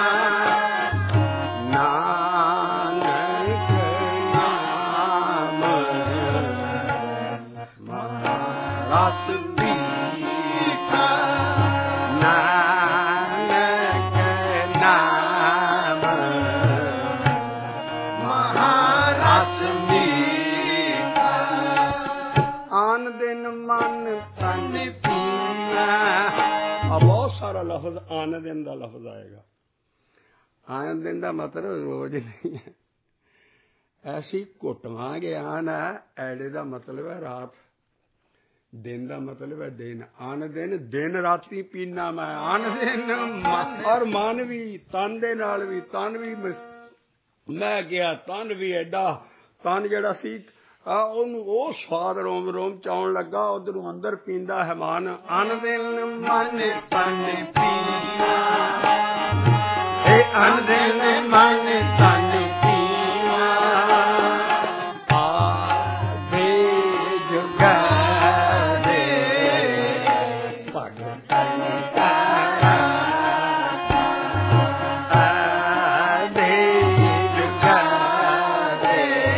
नानक नाम रस मीठा, नानक नाम महारस मीठा। आन दिन मन तन पीना, बहुत सारा लफ्ज आन दिन का लफ्ज आएगा। आन दिन का मतलब रोज नहीं है, ऐसी घुटवा ज्ञान है। ऐडे का मतलब है रात, दिन का मतलब है दिन। आन दिन दिन राती पीना मैं, आन दिन और मन भी तन दे नाल भी, तन भी मैं गया, तन भी एडा तन जेड़ा सी ਉਹਨੂੰ ਉਹ ਸਵਾਦ ਰੋਮ ਰੋਮ ਚਾਉਣ ਲੱਗਾ, ਉਧਰੋਂ ਅੰਦਰ ਪੀਂਦਾ ਹੈ ਮਨ। ਅਨ ਦਿਨ ਮਨ ਤਨ ਪੀਵਾ, ਇਹ ਅਨ ਦਿਨ ਮਨ ਤਨ ਪੀਵਾ। ਆਦੇ ਜੁਗਾਦੇ ਭਗਤਨ ਤਾਰਾ, ਆਦੇ ਜੁਗਾਦੇ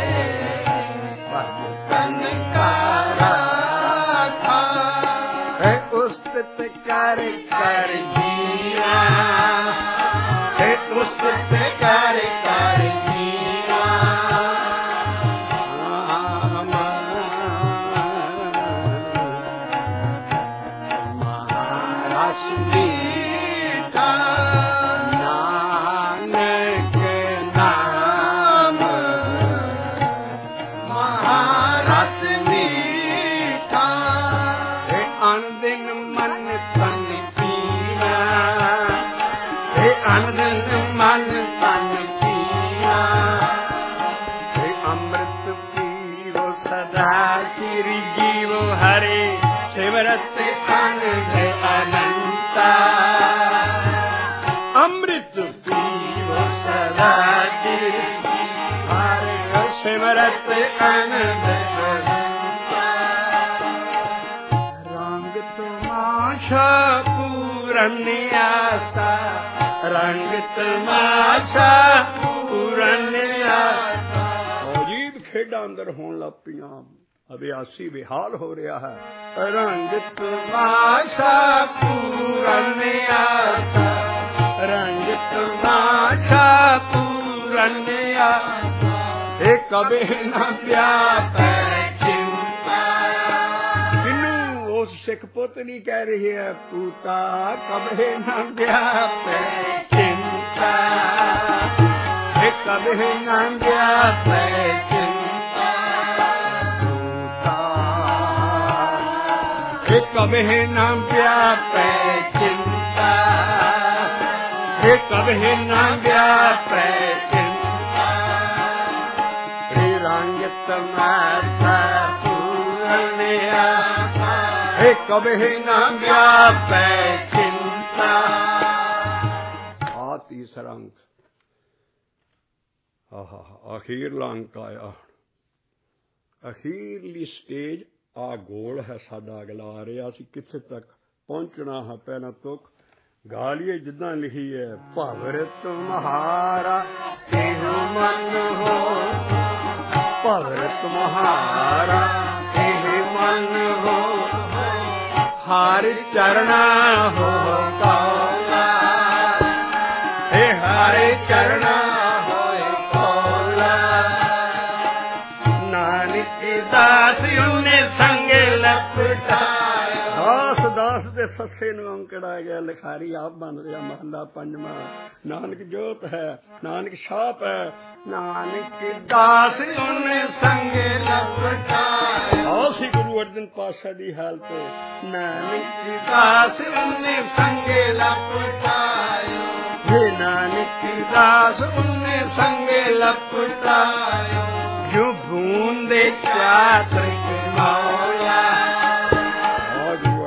ਭਗਤਨ ਤਾਰਾ ਥਾ। ਹੈ ਉਸਤਤ ਕਰ ਕਰ ਜੀਵਾ, ਹੈ ਉਸਤਤ ਕਰ ਕਰ ਜੀਵਾ। ਮਹਾਰਸ ਮੀਠਾ, ਨਾਨਕ ਨਾਮ ਮਹਾਰਸ ਮੀਠਾ। ਇਹ ਅਨ ਦਿਨ ਮਨ ਤਨ ਪੀਵਾ, ਇਹ ਅਨ ਦਿਨ ਮਨ ਤਨ ਪੀਵਾ। ਇਹ ਅੰਮ੍ਰਿਤ ਪੀਵੋ ਸਦਾ ਚਿਰ ਜੀਵੋ ਹਰੇ, ਸਿਮਰਤ ਅਨੰਦ ਅਨੰਤਾ। ਅੰਮ੍ਰਿਤ ਪੀਵੋ ਸਦਾ ਚਿਰ ਹਰੇ, ਸਿਮਰਤ ਅਨੰਦ ਅਨੰਤਾ। ਰੰਗ ਤਮਾਸ਼ਾ ਪੂਰਨ ਆਸਾ, ਰੰਗ ਤਮਾਸ਼ਾ ਪੂਰਨ ਆਸਾ। ਅਜੀਬ ਖੇਡਾਂ ਅੰਦਰ ਹੋਣ ਲੱਗ ਪਈਆਂ, ਅਭਿਆਸੀ ਵਿਹਾਲ ਹੋ ਰਿਹਾ ਹੈ। ਰੰਗ ਤਮਾਸ਼ਾ ਪੂਰਨ ਆਸਾ, ਰੰਗ ਤਮਾਸ਼ਾ ਪੂਰਨ ਆਸਾ। ਇਹ ਕਬੇ ਨਾ ਵਿਆਪੈ ਚਿੰਤਾ। ਕਿਨੂੰ ਉਸ ਸਿੱਖ ਪੁੱਤ ਨਹੀਂ ਕਹਿ ਰਹੀ ਹੈ ਪੂਤਾ, ਕਬੇ ਨਾ ਵਿਆਪੈ ਚਿੰਤਾ। ਇਹ ਕਬੇ ਨਾ ਵਿਆਪੈ ਚਿੰਤਾ ਪੂਤਾ, ਇਹ ਕਬੇ ਨਾ ਵਿਆਪੈ ਚਿੰਤਾ। ਇਹ ਕਬੇ ਨਾ ਵਿਆਪੈ ਚਿੰਤਾ। ਇਹ ਰੰਗ ਤਮਾਸ਼ਾ ਪੂਰਨ ਆਸਾ, ਇਹ ਕਬੇ ਨਾ ਵਿਆਪੈ ਚਿੰਤਾ। ਆ ਤੀਸਰਾ ਅੰਕ, ਆਹਾ ਅਖੀਰਲਾ ਅੰਕ ਆਇਆ। ਅਖੀਰਲੀ ਸਟੇਜ ਆ ਗੋਲ ਹੈ ਸਾਡਾ ਅਗਲਾ ਆ ਰਿਹਾ। ਅਸੀਂ ਕਿੱਥੇ ਤੱਕ ਪਹੁੰਚਣਾ ਹੈ? ਪਹਿਲਾਂ ਤੁਕ ਗਾ ਲਈਏ ਜਿੱਦਾਂ ਲਿਖੀ ਹੈ। ਭਵਰ ਤੁਮਹਾਰਾ ਇਹੋ ਮਨ ਹੋ, ਭਵਰ ਤੁਮਹਾਰਾ ਇਹ ਮਨ ਹੋ। ਹਰ ਚਰਣਾ ਹੋ ਕੌਲਾ, ਇਹ ਹਰ ਚਰਣਾ ਹੋਏ ਕੌਲਾ। ਨਾਨਕ ਦਾਸ ਉਹਨੇ ਸੰਗ ਲਪਟਾਇਆ। ਦਾਸ ਦਾਸ ਦੇ ਸੱਸੇ ਨੂੰ ਅੰਕੜਾ ਗਿਆ, ਲਿਖਾਰੀ ਆਪ ਬਣ ਰਿਹਾ। ਮਹਲਾ ਪੰਜਵਾਂ। ਨਾਨਕ ਜੋਤ ਹੈ, ਨਾਨਕ ਛਾਪ ਹੈ। ਨਾਨਕ ਦਾਸ ਉਹਨੇ ਸੰਗ ਲਪਟਾਇਆ। ਆਓ ਸੀ ਗੁਰੂ ਅਰਜਨ ਪਾਤਸ਼ਾਹ ਦੀ ਹਾਲਤ। ਨਾਨਕ ਦਾਸ ਉਹਨੇ ਸੰਗ ਲਪਟਾਇਆ। हे नानक दास उन्ने संगे लपटायो। जो बूंदे चातर के मौला। आज गुरु अर्जन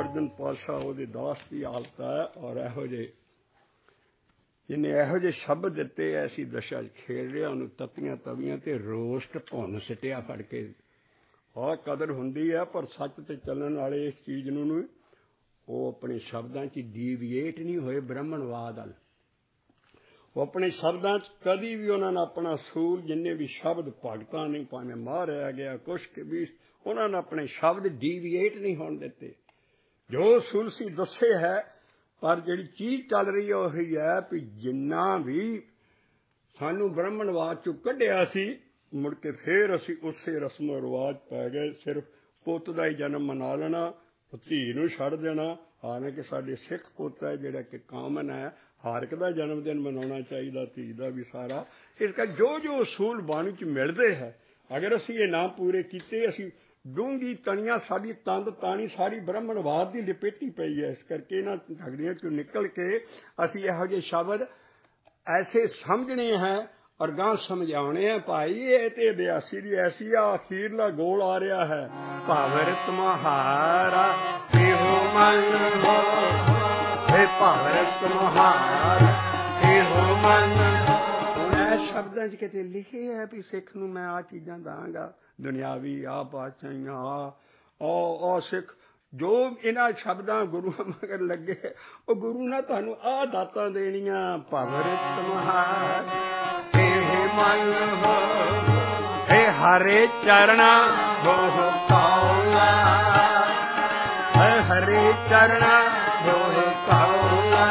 ਪਾਤਸ਼ਾਹ ਉਹਦੇ ਦਾਸ ਦੀ ਹਾਲਤ ਹੈ। ਔਰ ਇਹੋ ਜਿਹੇ ਜਿਹਨੇ ਇਹੋ ਜਿਹੇ ਸ਼ਬਦ ਦਿੱਤੇ, ਐਸੀ ਦਸ਼ਾ 'ਚ ਖੇਡ ਰਿਹਾ, ਉਹਨੂੰ ਤਪੀਆਂ ਤਵੀਆਂ ਤੇ ਰੋਸਟ ਭੁੰਨ ਸਿੱਟਿਆ ਫੜ ਕੇ। ਆਹ ਕਦਰ ਹੁੰਦੀ ਹੈ, ਪਰ ਸੱਚ ਤੇ ਚੱਲਣ ਵਾਲੇ ਇਸ ਚੀਜ਼ ਨੂੰ ਉਹ ਆਪਣੇ ਸ਼ਬਦਾਂ 'ਚ ਡੀਵੀਏਟ ਨਹੀਂ ਹੋਏ ਬ੍ਰਹਮਣਵਾਦ ਵੱਲ। ਉਹ ਆਪਣੇ ਸ਼ਬਦਾਂ 'ਚ ਕਦੀ ਵੀ ਉਹਨਾਂ ਨੇ ਆਪਣਾ ਅਸੂਲ, ਜਿੰਨੇ ਵੀ ਸ਼ਬਦ ਭਗਤਾਂ ਨੇ ਭਾਵੇਂ ਮਾਰਿਆ ਗਿਆ ਕੁਛ ਕੇ ਵੀ, ਉਹਨਾਂ ਨੇ ਆਪਣੇ ਸ਼ਬਦ ਡੀਵੀਏਟ ਨਹੀਂ ਹੋਣ ਦਿੱਤੇ। ਜੋ ਅਸੂਲ ਸੀ ਦੱਸੇ ਹੈ, ਪਰ ਜਿਹੜੀ ਚੀਜ਼ ਚੱਲ ਰਹੀ ਹੈ ਉਹ ਹੀ ਹੈ ਵੀ ਜਿੰਨਾ ਵੀ ਸਾਨੂੰ ਬ੍ਰਹਮਣਵਾਦ 'ਚੋਂ ਕੱਢਿਆ ਸੀ, ਮੁੜ ਕੇ ਫੇਰ ਅਸੀਂ ਉਸੇ ਰਸਮੋ ਰਿਵਾਜ ਪੈ ਗਏ। ਸਿਰਫ ਪੁੱਤ ਦਾ ਹੀ ਜਨਮ ਮਨਾ ਲੈਣਾ, ਧੀ ਨੂੰ ਛੱਡ ਦੇਣਾ। ਹਾਲਾਂਕਿ ਸਾਡੇ ਸਿੱਖ ਪੁੱਤ ਹੈ ਜਿਹੜਾ ਕਿ ਕਾਮਨ ਹੈ, ਹਰ ਇੱਕ ਦਾ ਜਨਮ ਦਿਨ ਮਨਾਉਣਾ ਚਾਹੀਦਾ, ਧੀ ਦਾ ਵੀ ਸਾਰਾ। ਇਸ ਕਰਕੇ ਜੋ ਜੋ ਅਸੂਲ ਬਾਣੀ 'ਚ ਮਿਲਦੇ ਹੈ, ਅਗਰ ਅਸੀਂ ਇਹ ਨਾ ਪੂਰੇ ਕੀਤੇ, ਅਸੀਂ ਡੂੰਘੀ ਤਣੀਆਂ, ਸਾਡੀ ਤੰਦ ਤਾਣੀ ਸਾਰੀ ਬ੍ਰਹਮਣਵਾਦ ਦੀ ਲਪੇਟੀ ਪਈ ਹੈ। ਇਸ ਕਰਕੇ ਇਹਨਾਂ ਝਗੜੀਆਂ 'ਚੋਂ ਨਿਕਲ ਕੇ ਅਸੀਂ ਇਹੋ ਜਿਹੇ ਸ਼ਬਦ ਐਸੇ ਸਮਝਣੇ ਹੈ ਔਰ ਗਾਂ ਸਮਝਾਉਣੇ ਹੈ। ਭਾਈ ਇਹ ਤੇ ਬਿਆਸੀ ਦੀ ਐਸੀ ਆ, ਅਖੀਰਲਾ ਗੋਲ ਆ ਰਿਹਾ ਹੈ। ਭਾਵਰਤ ਮਹਾਰਾ ਇਹੋ ਮਨ ਹੋ, ਹੇ ਭਾਵਰਤ ਮਹਾਰਾ ਇਹੋ ਮਨ। ਹੁਣ ਇਹ ਸ਼ਬਦਾਂ 'ਚ ਕਿਤੇ ਲਿਖੇ ਹੈ ਵੀ ਸਿੱਖ ਨੂੰ ਮੈਂ ਆਹ ਚੀਜ਼ਾਂ ਦਾਂਗਾ, ਦੁਨਿਆਵੀ ਆਹ ਬਾਦਸ਼ਾਹੀਆਂ ਆ ਉਹ ਸਿੱਖ। ਜੋ ਇਹਨਾਂ ਸ਼ਬਦਾਂ ਗੁਰੂਆਂ ਮਗਰ ਲੱਗੇ, ਉਹ ਗੁਰੂ ਨੇ ਤੁਹਾਨੂੰ ਆਹ ਦਾਤਾਂ ਦੇਣੀਆਂ। ਭਵਰਤ ਮਹਾਰ ਇਹ ਮਨ ਹੋ, ਇਹ ਹਰੇ ਚਰਣਾ ਹੋ ਕੌਲਾ, ਹੈ ਹਰੇ ਚਰਣਾ ਹੋ ਕੌਲਾ।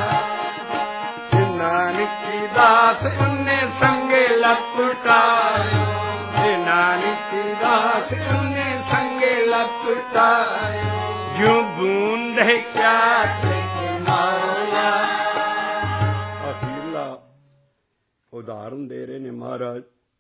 ਨਾਨਕੀ ਦਾਸ ਉਹਨੇ ਸੰਗੇ ਲਪਟਾਇਓ, ਨਾਨਕੀ ਦਾਸ ਉਹਨੇ ਸੰਗੇ ਲਪਟਾਇਓ। ਜੋ ਬੂੰਦ ਹੈ ਕਿਆ ਮੌਲਾ। ਅਖੀਰਲਾ ਉਦਾਹਰਨ ਦੇ ਰਹੇ ਨੇ ਮਹਾਰਾਜ।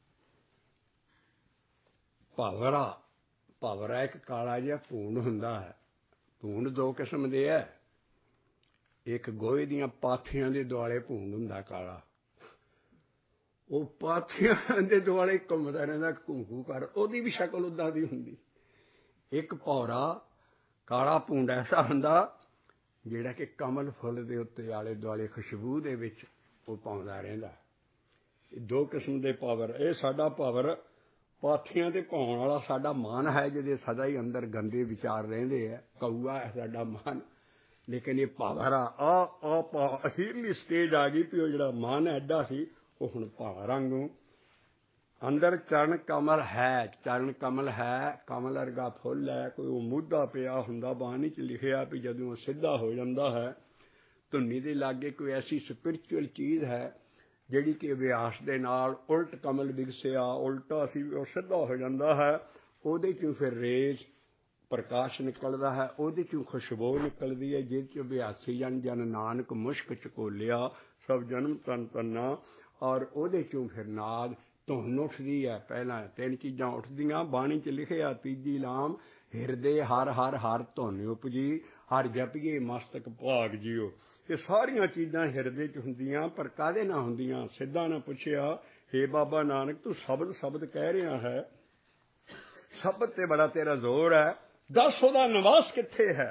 ਭਾਵਰਾ, ਭਾਵਰਾ ਇੱਕ ਕਾਲਾ ਜਿਹਾ ਭੂੰਡ ਹੁੰਦਾ ਹੈ। ਭੂੰਡ ਦੋ ਕਿਸਮ ਦੇ ਹੈ। ਇੱਕ ਗੋਹੇ ਦੀਆਂ ਪਾਥੀਆਂ ਦੇ ਦੁਆਲੇ ਭੂੰਡ ਹੁੰਦਾ ਕਾਲਾ, ਉਹ ਪਾਥੀਆਂ ਦੇ ਦੁਆਲੇ ਘੁੰਮਦਾ ਰਹਿੰਦਾ ਘੂ ਘੂ ਕਰ, ਉਹਦੀ ਵੀ ਸ਼ਕਲ ਉੱਦਾਂ ਦੀ ਹੁੰਦੀ। ਇੱਕ ਭੌਰਾ ਕਾਲਾ ਭੂੰਡ ਐਸਾ ਹੁੰਦਾ ਜਿਹੜਾ ਕਿ ਕਮਲ ਫੁੱਲ ਦੇ ਉੱਤੇ ਆਲੇ ਦੁਆਲੇ ਖੁਸ਼ਬੂ ਦੇ ਵਿੱਚ ਉਹ ਪਾਉਂਦਾ ਰਹਿੰਦਾ। ਇਹ ਦੋ ਕਿਸਮ ਦੇ ਪਾਵਰ। ਇਹ ਸਾਡਾ ਪਾਵਰ ਪਾਥੀਆਂ ਤੇ ਪਾਉਣ ਵਾਲਾ ਸਾਡਾ ਮਨ ਹੈ, ਜਿਹਦੇ ਸਦਾ ਹੀ ਅੰਦਰ ਗੰਦੇ ਵਿਚਾਰ ਰਹਿੰਦੇ ਹੈ। ਕਊਆ ਹੈ ਸਾਡਾ ਮਨ। ਲੇਕਿਨ ਇਹ ਪਾਵਰ ਆ ਆ ਅਖੀਰਲੀ ਸਟੇਜ ਆ ਗਈ ਵੀ ਉਹ ਜਿਹੜਾ ਮਨ ਐਡਾ ਸੀ ਉਹ ਹੁਣ ਭਾਵ ਵਾਂਗੂ ਅੰਦਰ ਚਰਨ ਕਮਲ ਹੈ। ਚਰਨ ਕਮਲ ਹੈ, ਕਮਲ ਵਰਗਾ ਫੁੱਲ ਹੈ। ਕੋਈ ਉਹ ਮੁੱਦਾ ਪਿਆ ਹੁੰਦਾ, ਬਾਣੀ 'ਚ ਲਿਖਿਆ ਵੀ ਜਦੋਂ ਉਹ ਸਿੱਧਾ ਹੋ ਜਾਂਦਾ ਹੈ, ਧੁੰਨੀ ਦੇ ਲਾਗੇ ਕੋਈ ਐਸੀ ਸਪਿਰਿਚੁਅਲ ਚੀਜ਼ ਹੈ ਜਿਹੜੀ ਕਿ ਅਭਿਆਸ ਦੇ ਨਾਲ ਉਲਟ ਕਮਲ ਵਿਗਸਿਆ, ਉਲਟਾ ਸੀ ਉਹ ਸਿੱਧਾ ਹੋ ਜਾਂਦਾ ਹੈ। ਉਹਦੇ 'ਚੋਂ ਫਿਰ ਰੇਜ਼ ਪ੍ਰਕਾਸ਼ ਨਿਕਲਦਾ ਹੈ, ਉਹਦੇ 'ਚੋਂ ਖੁਸ਼ਬੂ ਨਿਕਲਦੀ ਹੈ, ਜਿਹਦੇ 'ਚ ਅਭਿਆਸੀ ਜਨ ਜਨ ਨਾਨਕ ਮੁਸ਼ਕ ਚਕੋਲਿਆ ਸਭ ਜਨਮ ਤਨ ਤੰਨਾ। ਔਰ ਉਹਦੇ 'ਚੋਂ ਫਿਰ ਨਾਦ ਧੁਨ ਉੱਠਦੀ ਹੈ। ਪਹਿਲਾਂ ਤਿੰਨ ਚੀਜ਼ਾਂ ਉੱਠਦੀਆਂ, ਬਾਣੀ 'ਚ ਲਿਖਿਆ ਤੀਜੀ ਲਾਮ ਹਿਰਦੇ ਹਰ ਹਰ ਹਰ ਧੁਨ ਉਪਜੀ, ਹਰ ਜਪੀਏ ਮਸਤਕ ਭਾਗ ਜਿਓ। ਇਹ ਸਾਰੀਆਂ ਚੀਜ਼ਾਂ ਹਿਰਦੇ 'ਚ ਹੁੰਦੀਆਂ, ਪਰ ਕਾਹਦੇ ਨਾਲ ਹੁੰਦੀਆਂ? ਸਿੱਧਾ ਨੇ ਪੁੱਛਿਆ, ਹੇ ਬਾਬਾ ਨਾਨਕ ਤੂੰ ਸ਼ਬਦ ਸ਼ਬਦ ਕਹਿ ਰਿਹਾ ਹੈ, ਸ਼ਬਦ ਤੇ ਬੜਾ ਤੇਰਾ ਜ਼ੋਰ ਹੈ, ਦੱਸ ਉਹਦਾ ਨਿਵਾਸ ਕਿੱਥੇ ਹੈ?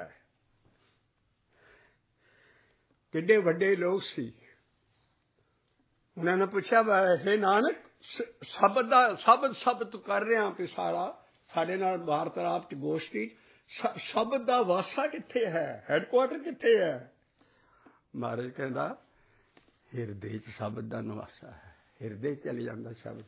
ਕਿੱਡੇ ਵੱਡੇ ਲੋਕ ਸੀ। ਉਹਨਾਂ ਨੇ ਪੁੱਛਿਆ, ਹੇ ਨਾਨਕ ਸ਼ਬਦ ਦਾ ਸ਼ਬਦ ਸ਼ਬਦ ਤੂੰ ਕਰ ਰਿਹਾ ਵੀ ਸਾਰਾ ਸਾਡੇ ਨਾਲ ਵਾਰਤਾਲਾਪ 'ਚ ਗੋਸ਼ਟੀ, ਸ਼ਬਦ ਦਾ ਵਾਸਾ ਕਿੱਥੇ ਹੈ? ਹੈਡਕੁਆਟਰ ਕਿੱਥੇ ਹੈ? ਮਹਾਰਾਜ ਕਹਿੰਦਾ ਹਿਰਦੇ 'ਚ ਸ਼ਬਦ ਦਾ ਨਿਵਾਸਾ ਹੈ। ਹਿਰਦੇ 'ਚ ਚਲੇ ਜਾਂਦਾ ਸ਼ਬਦ।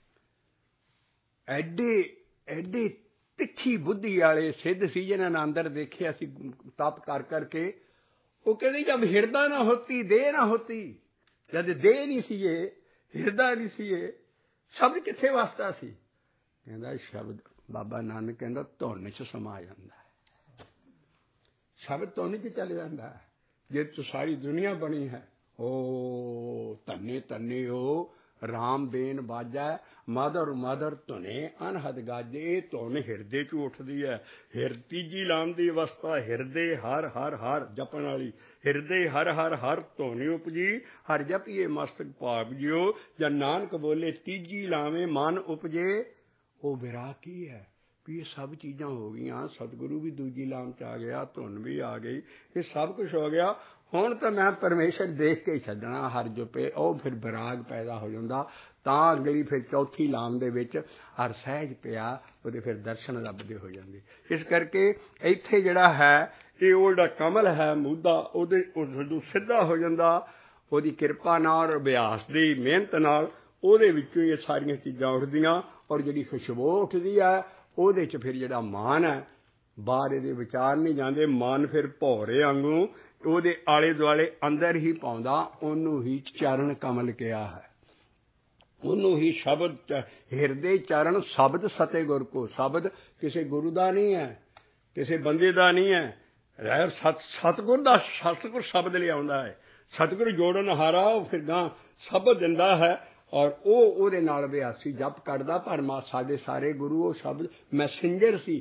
ਐਡੇ ਐਡੇ ਤਿੱਖੀ ਬੁੱਧੀ ਵਾਲੇ ਸਿੱਧ ਸੀ ਜਿਹਨਾਂ ਨੇ ਅੰਦਰ ਦੇਖਿਆ ਸੀ ਤਪ ਕਰ ਕਰਕੇ। ਉਹ ਕਹਿੰਦੇ ਜਦ ਹਿਰਦਾ ਨਾ ਹੋਤੀ ਦੇਹ ਨਾ ਹੋਤੀ, ਜਦ ਦੇਹ ਨਹੀਂ ਸੀ ਇਹ, ਹਿਰਦਾ ਨਹੀਂ ਸੀ ਇਹ, ਸ਼ਬਦ ਕਿੱਥੇ ਵਾਸਤਾ ਸੀ? ਕਹਿੰਦਾ ਸ਼ਬਦ, ਬਾਬਾ ਨਾਨਕ ਕਹਿੰਦਾ ਧੁਨ 'ਚ ਸਮਾ ਜਾਂਦਾ ਹੈ। ਸ਼ਬਦ ਧੁਨ 'ਚ ਚਲੇ ਜਾਂਦਾ ਹੈ, ਜਿਸ 'ਚ ਸਾਰੀ ਦੁਨੀਆ ਬਣੀ ਹੈ। ਓ ਧੰਨੇ ਧੰਨੇ ਓ ਰਾਮ ਬੇਨ ਬਾਜੈ, ਮਦਰ ਮਦਰ ਧੁਨੇ ਅਨਹਦ ਗਾਜੇ। ਇਹ ਧੁਨ ਹਿਰਦੇ 'ਚ ਉੱਠਦੀ ਹੈ। ਹਿਰ ਤੀਜੀ ਲਾਮ ਦੀ ਅਵਸਥਾ ਹਿਰਦੇ ਹਰ ਹਰ ਹਰ ਜਪਣ ਵਾਲੀ। ਹਿਰਦੇ ਹਰ ਹਰ ਹਰ ਧੁਨ ਉਪਜੀ, ਹਰ ਜਪੀਏ ਮਸਤਕ ਭਾਗ ਜਿਓ। ਜਦ ਨਾਨਕ ਬੋਲੇ ਤੀਜੀ ਲਾਵੇਂ ਮਨ ਉਪਜੇ, ਉਹ ਵਿਰਾਗ ਕੀ ਹੈ? ਵੀ ਇਹ ਸਭ ਚੀਜ਼ਾਂ ਹੋ ਗਈਆਂ, ਸਤਿਗੁਰੂ ਵੀ ਦੂਜੀ ਲਾਮ 'ਚ ਆ ਗਿਆ, ਧੁਨ ਵੀ ਆ ਗਈ, ਇਹ ਸਭ ਕੁਛ ਹੋ ਗਿਆ। ਹੁਣ ਤਾਂ ਮੈਂ ਪਰਮੇਸ਼ਰ ਦੇਖ ਕੇ ਹੀ ਛੱਡਣਾ ਹਰ ਜੁਪੇ। ਉਹ ਫਿਰ ਵਿਰਾਗ ਪੈਦਾ ਹੋ ਜਾਂਦਾ। ਤਾਂ ਅਗਲੀ ਫਿਰ ਚੌਥੀ ਲਾਮ ਦੇ ਵਿੱਚ ਹਰ ਸਹਿਜ ਪਿਆ, ਉਹਦੇ ਫਿਰ ਦਰਸ਼ਨ ਲੱਭਦੇ ਹੋ ਜਾਂਦੇ। ਇਸ ਕਰਕੇ ਇੱਥੇ ਜਿਹੜਾ ਹੈ ਇਹ ਉਹ ਜਿਹੜਾ ਕਮਲ ਹੈ ਮੂਧਾ, ਉਹਦੇ ਜਦੋਂ ਸਿੱਧਾ ਹੋ ਜਾਂਦਾ ਉਹਦੀ ਕਿਰਪਾ ਨਾਲ, ਅਭਿਆਸ ਦੀ ਮਿਹਨਤ ਨਾਲ, ਉਹਦੇ ਵਿੱਚੋਂ ਇਹ ਸਾਰੀਆਂ ਚੀਜ਼ਾਂ ਉੱਠਦੀਆਂ। ਔਰ ਜਿਹੜੀ ਖੁਸ਼ਬੂ ਉੱਠਦੀ ਹੈ ਉਹਦੇ 'ਚ ਫਿਰ ਜਿਹੜਾ ਮਾਨ ਹੈ, ਬਾਹਰ ਇਹਦੇ ਵਿਚਾਰ ਨਹੀਂ ਜਾਂਦੇ। ਮਨ ਫਿਰ ਭੌਰੇ ਵਾਂਗੂ ਉਹਦੇ ਆਲੇ ਦੁਆਲੇ ਅੰਦਰ ਹੀ ਪਾਉਂਦਾ। ਉਹਨੂੰ ਹੀ ਚਰਨ ਕਮਲ ਕਿਹਾ ਹੈ, ਉਹਨੂੰ ਹੀ ਸ਼ਬਦ ਹਿਰਦੇ ਚਰਨ ਸ਼ਬਦ ਸਤੇ ਗੁਰ ਕੋ। ਸ਼ਬਦ ਕਿਸੇ ਗੁਰੂ ਦਾ ਨਹੀਂ ਹੈ, ਕਿਸੇ ਬੰਦੇ ਦਾ ਨਹੀਂ ਹੈ, ਰਹਿ ਸਤ ਸਤਿਗੁਰ ਦਾ। ਸਤਿਗੁਰ ਸ਼ਬਦ ਲਿਆਉਂਦਾ ਹੈ, ਸਤਿਗੁਰ ਜੋੜਨ ਹਾਰਾ ਉਹ ਫਿਰ ਗਾਂ ਸ਼ਬਦ ਦਿੰਦਾ ਹੈ। ਔਰ ਉਹ ਉਹਦੇ ਨਾਲ ਅਭਿਆਸੀ ਜਪ ਕਰਦਾ। ਪਰ ਮਾ ਸਾਡੇ ਸਾਰੇ ਗੁਰੂ ਉਹ ਸ਼ਬਦ ਮੈਸੇਂਜਰ ਸੀ,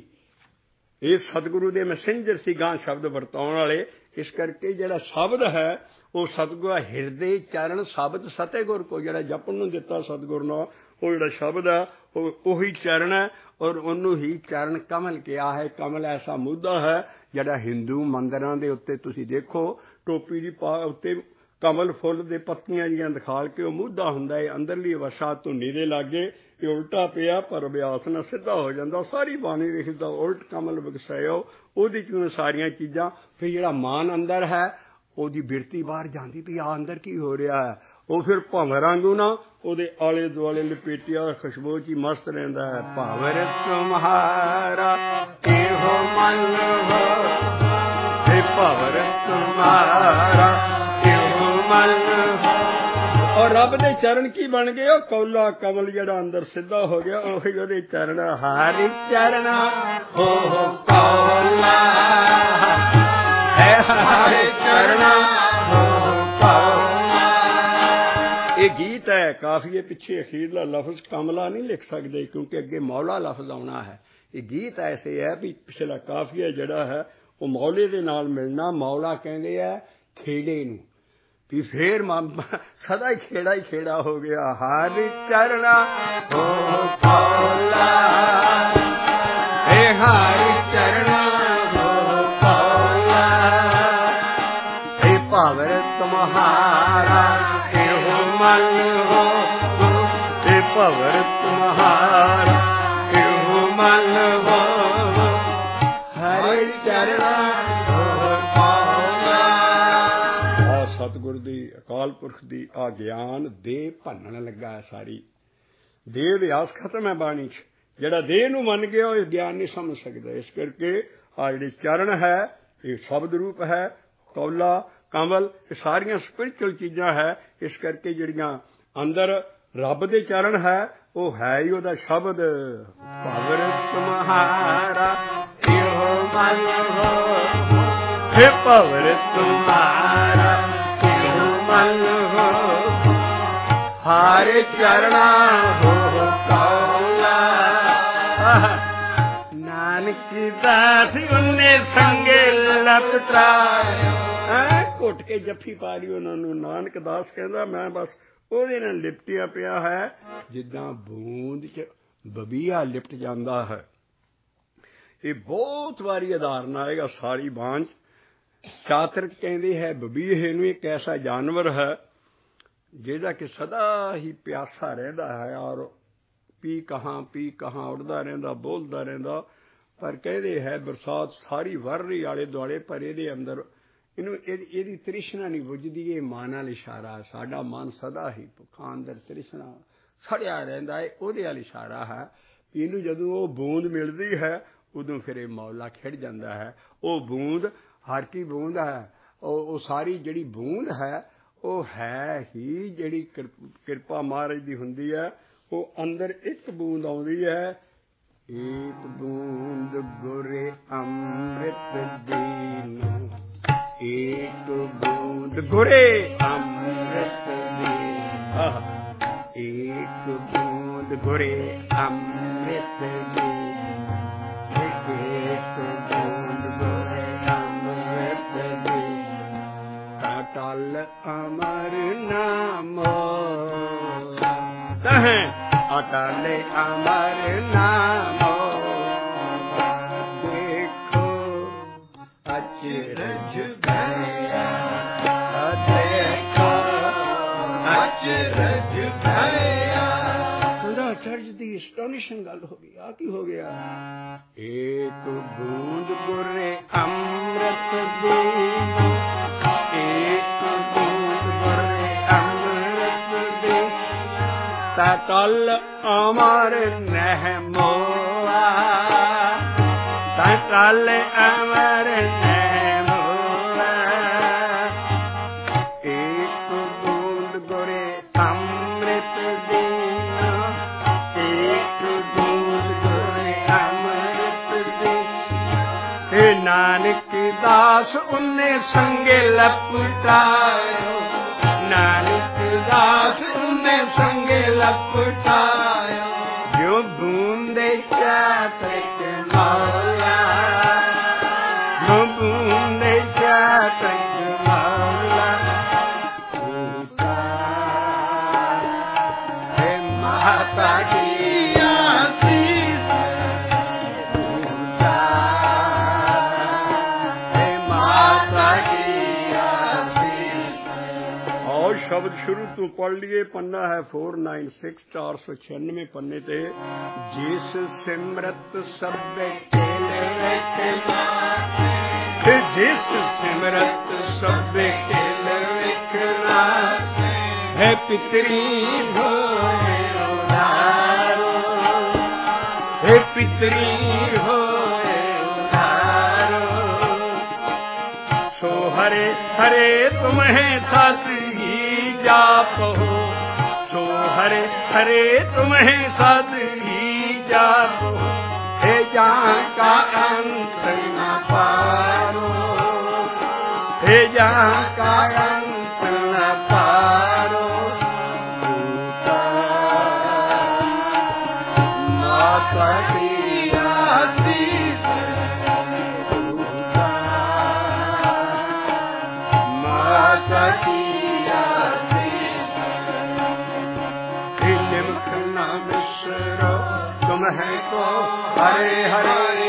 ਇਹ ਸਤਿਗੁਰੂ ਦੇ ਮੈਸੇਂਜਰ ਸੀ ਗਾਂ ਸ਼ਬਦ ਵਰਤਾਉਣ ਵਾਲੇ। ਇਸ ਕਰਕੇ ਜਿਹੜਾ ਸ਼ਬਦ ਹੈ ਉਹ ਸਤਿਗੁਰ ਹਿਰਦੇ ਚਰਨ ਸ਼ਬਦ ਸਤੇ ਗੁਰ ਕੋ, ਜਿਹੜਾ ਜਪਣ ਨੂੰ ਦਿੱਤਾ ਸਤਿਗੁਰ ਨਾਲ, ਉਹ ਜਿਹੜਾ ਸ਼ਬਦ ਹੈ ਉਹ ਉਹੀ ਚਰਨ ਹੈ। ਔਰ ਉਹਨੂੰ ਹੀ ਚਰਨ ਕਮਲ ਕਿਹਾ ਹੈ। ਕਮਲ ਐਸਾ ਮੁੱਦਾ ਹੈ ਜਿਹੜਾ ਹਿੰਦੂ ਮੰਦਿਰਾਂ ਦੇ ਉੱਤੇ ਤੁਸੀਂ ਦੇਖੋ, ਟੋਪੀ ਦੀ ਪਾ ਉੱਤੇ ਕਮਲ ਫੁੱਲ ਦੇ ਪੱਤੀਆਂ ਜਿਹੀਆਂ ਦਿਖਾਲ ਕੇ ਉਹ ਮੁੱਦਾ ਹੁੰਦਾ ਹੈ। ਅੰਦਰਲੀ ਅਵਸਥਾ ਧੁਨੀ ਦੇ ਲਾਗੇ ਇਹ ਉਲਟਾ ਪਿਆ, ਪਰ ਅਭਿਆਸ ਨਾਲ ਸਿੱਧਾ ਹੋ ਜਾਂਦਾ। ਸਾਰੀ ਬਾਣੀ ਲਿਖਦਾ ਉਲਟ ਕਮਲ ਵਿਗਸਾਇਓ, ਉਹਦੇ 'ਚੋਂ ਸਾਰੀਆਂ ਚੀਜ਼ਾਂ। ਫਿਰ ਜਿਹੜਾ ਮਾਨ ਅੰਦਰ ਹੈ ਉਹਦੀ ਬਿਰਤੀ ਬਾਹਰ ਜਾਂਦੀ ਵੀ ਆ ਅੰਦਰ ਕੀ ਹੋ ਰਿਹਾ ਹੈ। ਉਹ ਫਿਰ ਭੰਵਰ ਵਾਂਗੂ ਨਾ ਉਹਦੇ ਆਲੇ ਦੁਆਲੇ ਲਪੇਟਿਆ ਖੁਸ਼ਬੂ 'ਚ ਹੀ ਮਸਤ ਰਹਿੰਦਾ ਹੈ। ਭੰਵਰ ਤੁਮਹਾਰਾ ਇਹੋ ਮਨ ਹੋ, ਇਹ ਭੰਵਰ ਤੁਮਹਾਰਾ ਇਹੋ ਮਨ ਹੋ। ਔਰ ਰੱਬ ਦੇ ਚਰਨ ਕੀ ਬਣ ਗਏ? ਉਹ ਕੌਲਾ ਕਮਲ ਜਿਹੜਾ ਅੰਦਰ ਸਿੱਧਾ ਹੋ ਗਿਆ, ਉਹੀ ਉਹਦੇ ਚਰਨ। ਹਰਿ ਚਰਨ ਹੋ ਕੌਲਾ, ਹਰਿ ਚਰਨ ਹੋ ਕੌਲਾ। ਇਹ ਗੀਤ ਹੈ, ਕਾਫੀਏ ਪਿੱਛੇ ਅਖੀਰਲਾ ਲਫ਼ਜ਼ ਕਮਲਾ ਨਹੀਂ ਲਿਖ ਸਕਦੇ ਕਿਉਂਕਿ ਅੱਗੇ ਮੌਲਾ ਲਫ਼ਜ਼ ਆਉਣਾ ਹੈ। ਇਹ ਗੀਤ ਐਸੇ ਹੈ ਵੀ ਪਿਛਲਾ ਕਾਫੀਆ ਜਿਹੜਾ ਹੈ ਉਹ ਮੌਲੇ ਦੇ ਨਾਲ ਮਿਲਣਾ। ਮੌਲਾ ਕਹਿੰਦੇ ਆ ਖੇੜੇ ਨੂੰ, ਵੀ ਫੇਰ ਸਦਾ ਹੀ ਖੇੜਾ ਹੀ ਖੇੜਾ ਹੋ ਗਿਆ। ਹਰਿ ਚਰਨ ਹੋ ਕੌਲਾ, ਇਹ ਹਰਿ ਚਰਨ ਹੋ ਕੌਲਾ। ਇਹ ਭੰਵਰ ਤੁਮਹਾਰਾ ਇਹੋ ਮਨ ਹੋ, ਇਹ ਭੰਵਰ ਤੁਮਹਾਰਾ ਇਹੋ ਮਨ ਹੋ। ਹਰਿ ਚਰਨ ਸਤਿਗੁਰ ਦੀ, ਅਕਾਲ ਪੁਰਖ ਦੀ ਆ ਗਿਆਨ ਦੇਹ ਭੰਨਣ ਲੱਗਾ ਹੈ। ਸਾਰੀ ਦੇਹ ਅਭਿਆਸ ਖਤਮ ਹੈ ਬਾਣੀ 'ਚ। ਜਿਹੜਾ ਦੇਹ ਨੂੰ ਮੰਨ ਗਿਆ ਉਹ ਗਿਆਨ ਨਹੀਂ ਸਮਝ ਸਕਦਾ। ਇਸ ਕਰਕੇ ਆ ਜਿਹੜੀ ਚਰਨ ਹੈ ਇਹ ਸ਼ਬਦ ਰੂਪ ਹੈ। ਕੌਲਾ ਕਮਲ ਇਹ ਸਾਰੀਆਂ ਸਪਿਰਿਚੁਅਲ ਚੀਜ਼ਾਂ ਹੈ। ਇਸ ਕਰਕੇ ਜਿਹੜੀਆਂ ਅੰਦਰ ਰੱਬ ਦੇ ਚਰਨ ਹੈ ਉਹ ਹੈ ਹੀ ਉਹਦਾ ਸ਼ਬਦ। ਭੰਵਰ ਤੁਮਹਾਰਾ ਇਹੋ ਮਨ ਹੋ, हे ਭੰਵਰ ਤੁਮਹਾਰਾ ਮਨ ਹੋ। ਹਰਿ ਚਰਣਾ ਹੋ ਕੌਲਾ, ਨਾਨਕ ਦਾਸ ਉਹਨੇ ਸੰਗੇ ਲਪਟਾਇਆ। ਘੁੱਟ ਕੇ ਜੱਫੀ ਪਾ ਲਈ ਉਹਨਾਂ ਨੂੰ। ਨਾਨਕ ਦਾਸ ਕਹਿੰਦਾ ਮੈਂ ਬਸ ਉਹਦੇ ਨਾਲ ਲਿਪਟਿਆ ਪਿਆ ਹੈ ਜਿੱਦਾਂ ਬੂੰਦ 'ਚ ਬਬੀਆ ਲਿਪਟ ਜਾਂਦਾ ਹੈ। ਇਹ ਬਹੁਤ ਵਾਰੀ ਉਦਾਹਰਨ ਆਏਗਾ ਸਾਰੀ ਬਾਣੀ 'ਚ। ਚਾਤਰ ਕਹਿੰਦੇ ਹੈ ਬਬੀਹੇ ਨੂੰ ਇੱਕ ਐਸਾ ਜਾਨਵਰ ਹੈ ਜਿਹੜਾ ਕਿ ਸਦਾ ਹੀ ਪਿਆਸਾ ਰਹਿੰਦਾ ਹੈ ਔਰ ਪੀ ਕਹਾਂ ਪੀ ਕਹਾਂ ਉੱਡਦਾ ਰਹਿੰਦਾ, ਬੋਲਦਾ ਰਹਿੰਦਾ। ਪਰ ਕਹਿੰਦੇ ਹੈ ਬਰਸਾਤ ਸਾਰੀ ਵਰ ਰਹੀ ਆਲੇ ਦੁਆਲੇ, ਪਰ ਇਹਦੇ ਅੰਦਰ ਇਹਨੂੰ ਇਹਦੀ ਤ੍ਰਿਸ਼ਨਾ ਨਹੀਂ ਬੁੱਝਦੀ। ਇਹ ਮਨ ਨਾਲ ਇਸ਼ਾਰਾ, ਸਾਡਾ ਮਨ ਸਦਾ ਹੀ ਭੁੱਖਾਂ ਅੰਦਰ ਤ੍ਰਿਸ਼ਨਾ ਸੜਿਆ ਰਹਿੰਦਾ ਹੈ, ਉਹਦੇ ਵੱਲ ਇਸ਼ਾਰਾ ਹੈ। ਇਹਨੂੰ ਜਦੋਂ ਉਹ ਬੂੰਦ ਮਿਲਦੀ ਹੈ ਉਦੋਂ ਫਿਰ ਇਹ ਮੌਲਾ ਖਿੜ ਜਾਂਦਾ ਹੈ। ਉਹ ਬੂੰਦ ਹਰ ਕੀ ਬੂੰਦ ਹੈ, ਉਹ ਉਹ ਸਾਰੀ ਜਿਹੜੀ ਬੂੰਦ ਹੈ ਉਹ ਹੈ ਹੀ ਜਿਹੜੀ ਕਿਰਪਾ ਮਹਾਰਾਜ ਦੀ ਹੁੰਦੀ ਹੈ। ਉਹ ਅੰਦਰ ਇੱਕ ਬੂੰਦ ਆਉਂਦੀ ਹੈ। ਏਕ ਬੂੰਦ ਗੁਰੇ ਅੰਮ੍ਰਿਤ ਦੀਨ, ਏਕ ਬੂੰਦ ਗੁਰੇ ਅੰਮ੍ਰਿਤ ਦੀਨ, ਏਕ ਬੂੰਦ ਗੁਰੇ ਅੰਮ੍ਰਿਤ ਦੀਨ, ਏਕ ਬੂੰਦ ਗੁਰੇ ਅੰਮ੍ਰਿਤ ਦੀਨ। ਅਟਲ ਅਮਰ ਨਾਮੋ ਤਹ, ਅਟਲ ਅਮਰ ਨਾਮੋ अचरज भया देखो अचरज भया। अचरज दी एस्टोनिशिंग गल हो गई। आ की हो गया? एक बूंद बुरे अमृत दी, एक बूंद बुरे अमृत दी, सकल अमर नह मोआ, सकल अमर नह मोआ। एक बूंद बुरे अमृत दी, एक बूंद बुरे अमृत दी। हे नानक दास उन्ने संगे लपटायो, नानक दास उन्ने संगे लपटायो। जो बूंदे चातक मौला, जो बूंदे चातक मौला। हे माता की आशीष, हे माता की आशीष। और शब्द शुरू तो पढ़ लिए। पन्ना है फोर नाइन सिक्स चार सौ छियानवे पन्ने ते। जिस सिमरत सब खेल विखना, जिस सिमरत सब खेल विखना, है पितरी होए उधारो, है पितरी होए उधारो। सो हरे हरे तुम्हें साथ ही जापो, सो हरे हरे तुम्हें साथ ही जापो। हे जहाँ का अंत न पारो, हे जहाँ का अंत न पारो। माता की आशीष, माता की है को हरे हरे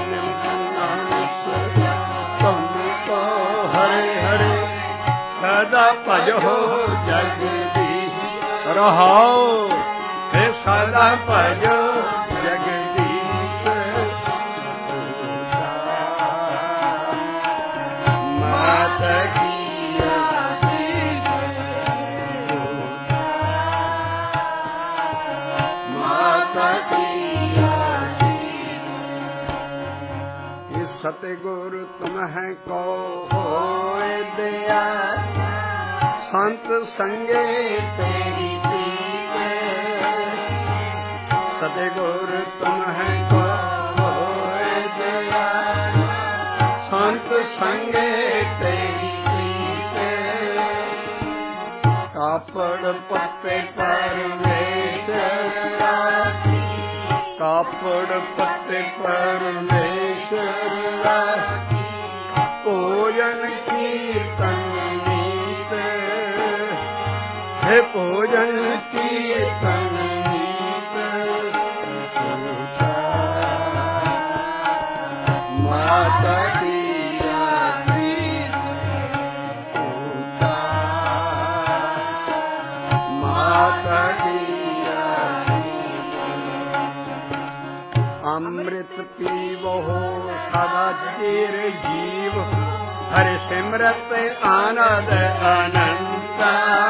तुमको हरे हरे। सदा भजो जगदीश रहो, हे सदा भजो जगदीश। माता की आशीष, माता की सतगुरु तुम्हें को होए दया, संत संगे तेरी पीते। सतगुरु तुम्हें को होए दया, संत संगे तेरी पीते। कापड़ पत्ते परमेश्वरा, कापड़ पत्ते परमेश्वर। भोजन कीर्तन नीत, हे भोजन कीर्तन नीत। माता की आशीष, माता की आशीष। अमृत पीवो सदा चिर जीव, हरि सिमरत आनंद अनंता।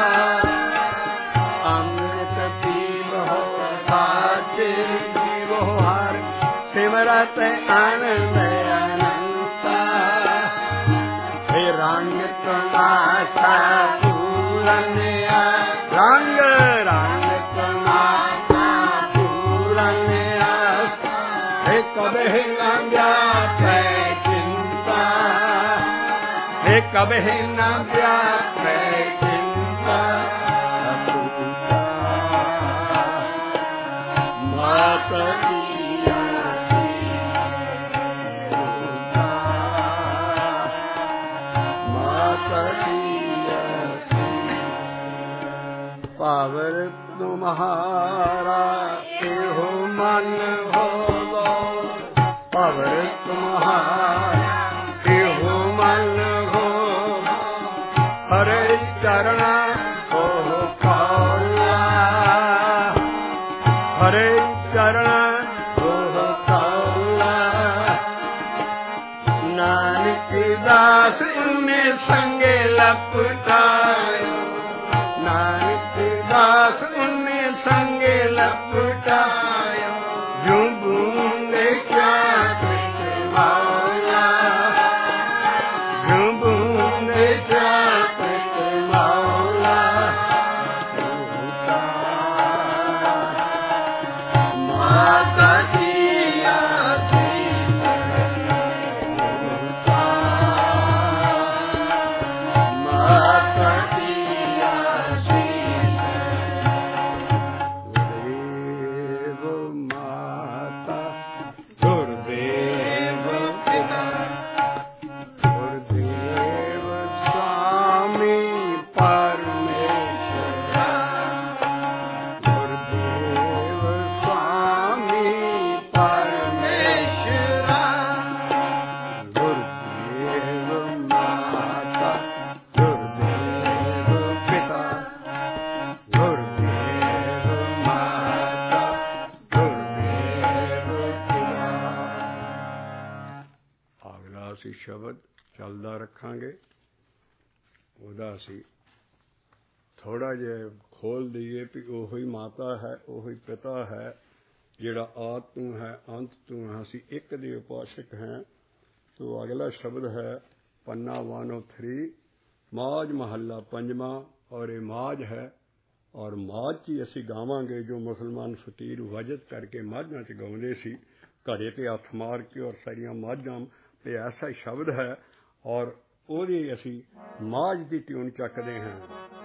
अमृत पीवो सदा चिर जीव, हरि सिमरत आनंद अनंता। हे रंग तमाशा फूलनिया, रंग रंग तमाशा फूलनिया। हे कबे न व्यापे चिंता, हे कबे न व्यापे चिंता। माता की माता की पावर तुम्हारा हो मन हो, पावर तुम्हारा हो मन हो हरे चरण हो कौला हरे चरण हो कौला नानक दास उन्हें संगे लपटायो नानक दास उन्हें संगे लपटायो यूं बूंदे क्या कृत मौला यूं बूंदे क्या कृत मौला माता की आशीष माता की आशीष गुरुदेव माता गुरुदेव पिता गुरुदेव स्वामी परमेश्वरा गुरुदेव स्वामी परमेश्वरा गुरुदेव माता गुरुदेव पिता गुरुदेव माता गुरुदेव पिता अगला ਅਸੀਂ ਸ਼ਬਦ ਚੱਲਦਾ ਰੱਖਾਂਗੇ ਉਹਦਾ ਅਸੀਂ ਥੋੜਾ ਜਿਹਾ ਖੋਲ ਦਈਏ ਵੀ ਉਹੀ ਮਾਤਾ ਹੈ ਉਹੀ ਪਿਤਾ ਹੈ ਜਿਹੜਾ ਆਦਿ ਤੂੰ ਹੈ ਅੰਤ ਤੂੰ ਹੈ ਅਸੀਂ ਇੱਕ ਦੇ ਉਪਾਸਕ ਹੈ ਤੋ ਅਗਲਾ ਸ਼ਬਦ ਹੈ ਪੰਨਾ ਇੱਕ ਸੌ तीन ਮਾਝ ਮਹੱਲਾ ਪੰਜਵਾਂ ਔਰ ਇਹ ਮਾਝ ਹੈ ਔਰ ਮਾਝ ਹੀ ਅਸੀਂ ਗਾਵਾਂਗੇ ਜੋ ਮੁਸਲਮਾਨ ਫਕੀਰ ਵਜਦ ਕਰਕੇ ਮਾਝਾਂ 'ਚ ਗਾਉਂਦੇ ਸੀ ਘੜੇ ਤੇ ਹੱਥ ਮਾਰ ਕੇ ਔਰ ਸਾਰੀਆਂ ਮਾਝਾਂ ਤੇ ਐਸਾ ਸ਼ਬਦ ਹੈ ਔਰ ਉਹਦੀ ਅਸੀਂ ਮਾਝ ਦੀ ਟਿਊਨ ਚੱਕਦੇ ਹਾਂ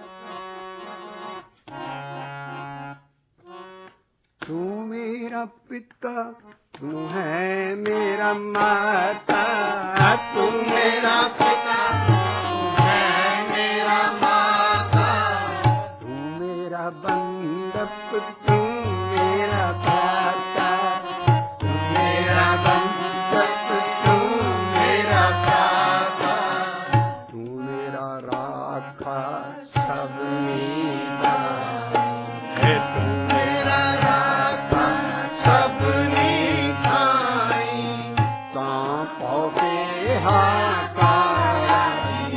तू मेरा पिता तू है मेरा माता तू मेरा पिता तू है मेरा माता तू मेरा बंदप तू मेरा दाता तू मेरा बंदप तू मेरा दाता तू मेरा राखा सब मीता है तू मेरा राखा सब नीताई तां पौके हाकारा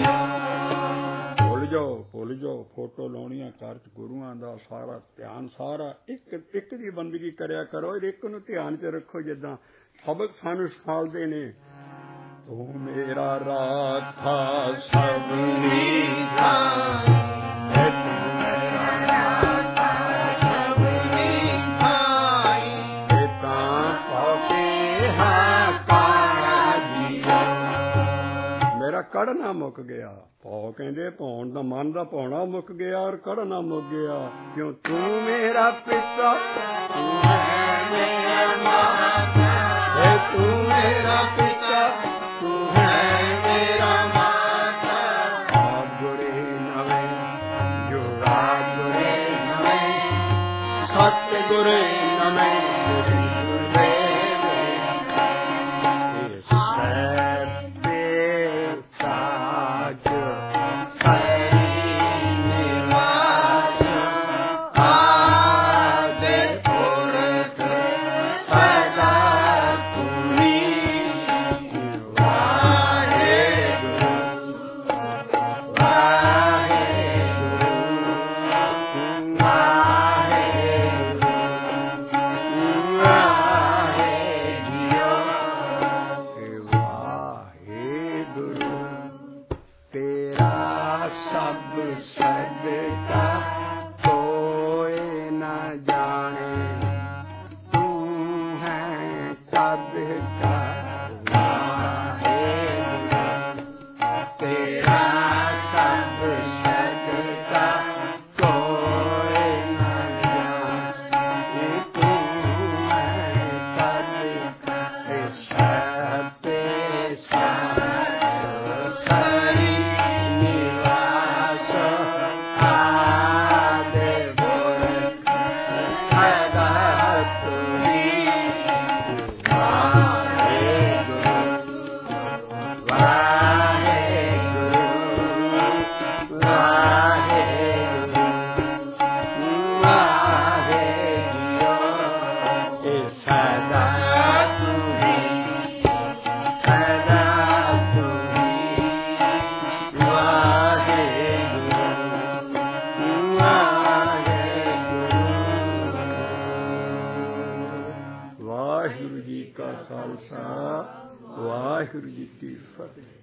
भुल जाओ भुल जाओ फोटो लाउणियां कर गुरुआं दा सारा ध्यान सारा एक एक दी बंदगी करिया करो एक नूं ध्यान च रखो जिद्दां सबक सानूं सिखालदे ने तू मेरा राखा सब नीताई है तू मेरा राखा सब नीताई है तां पौके हाकारा जिया मेरा कड़ना मुक गया पौ कहते पौन दा मन दा पौना मुक गया और कड़ना मुक गया क्यों तू मेरा पिता तू है मेरा माता है तू मेरा पिता तू है मेरा माता आद गुरे नवे जो रात गुरे नवे सत गुरे नवे Ah ਖਾਲਸਾ ਵਾਹਿਗੁਰੂ ਜੀ ਕੀ ਫਤਿਹ।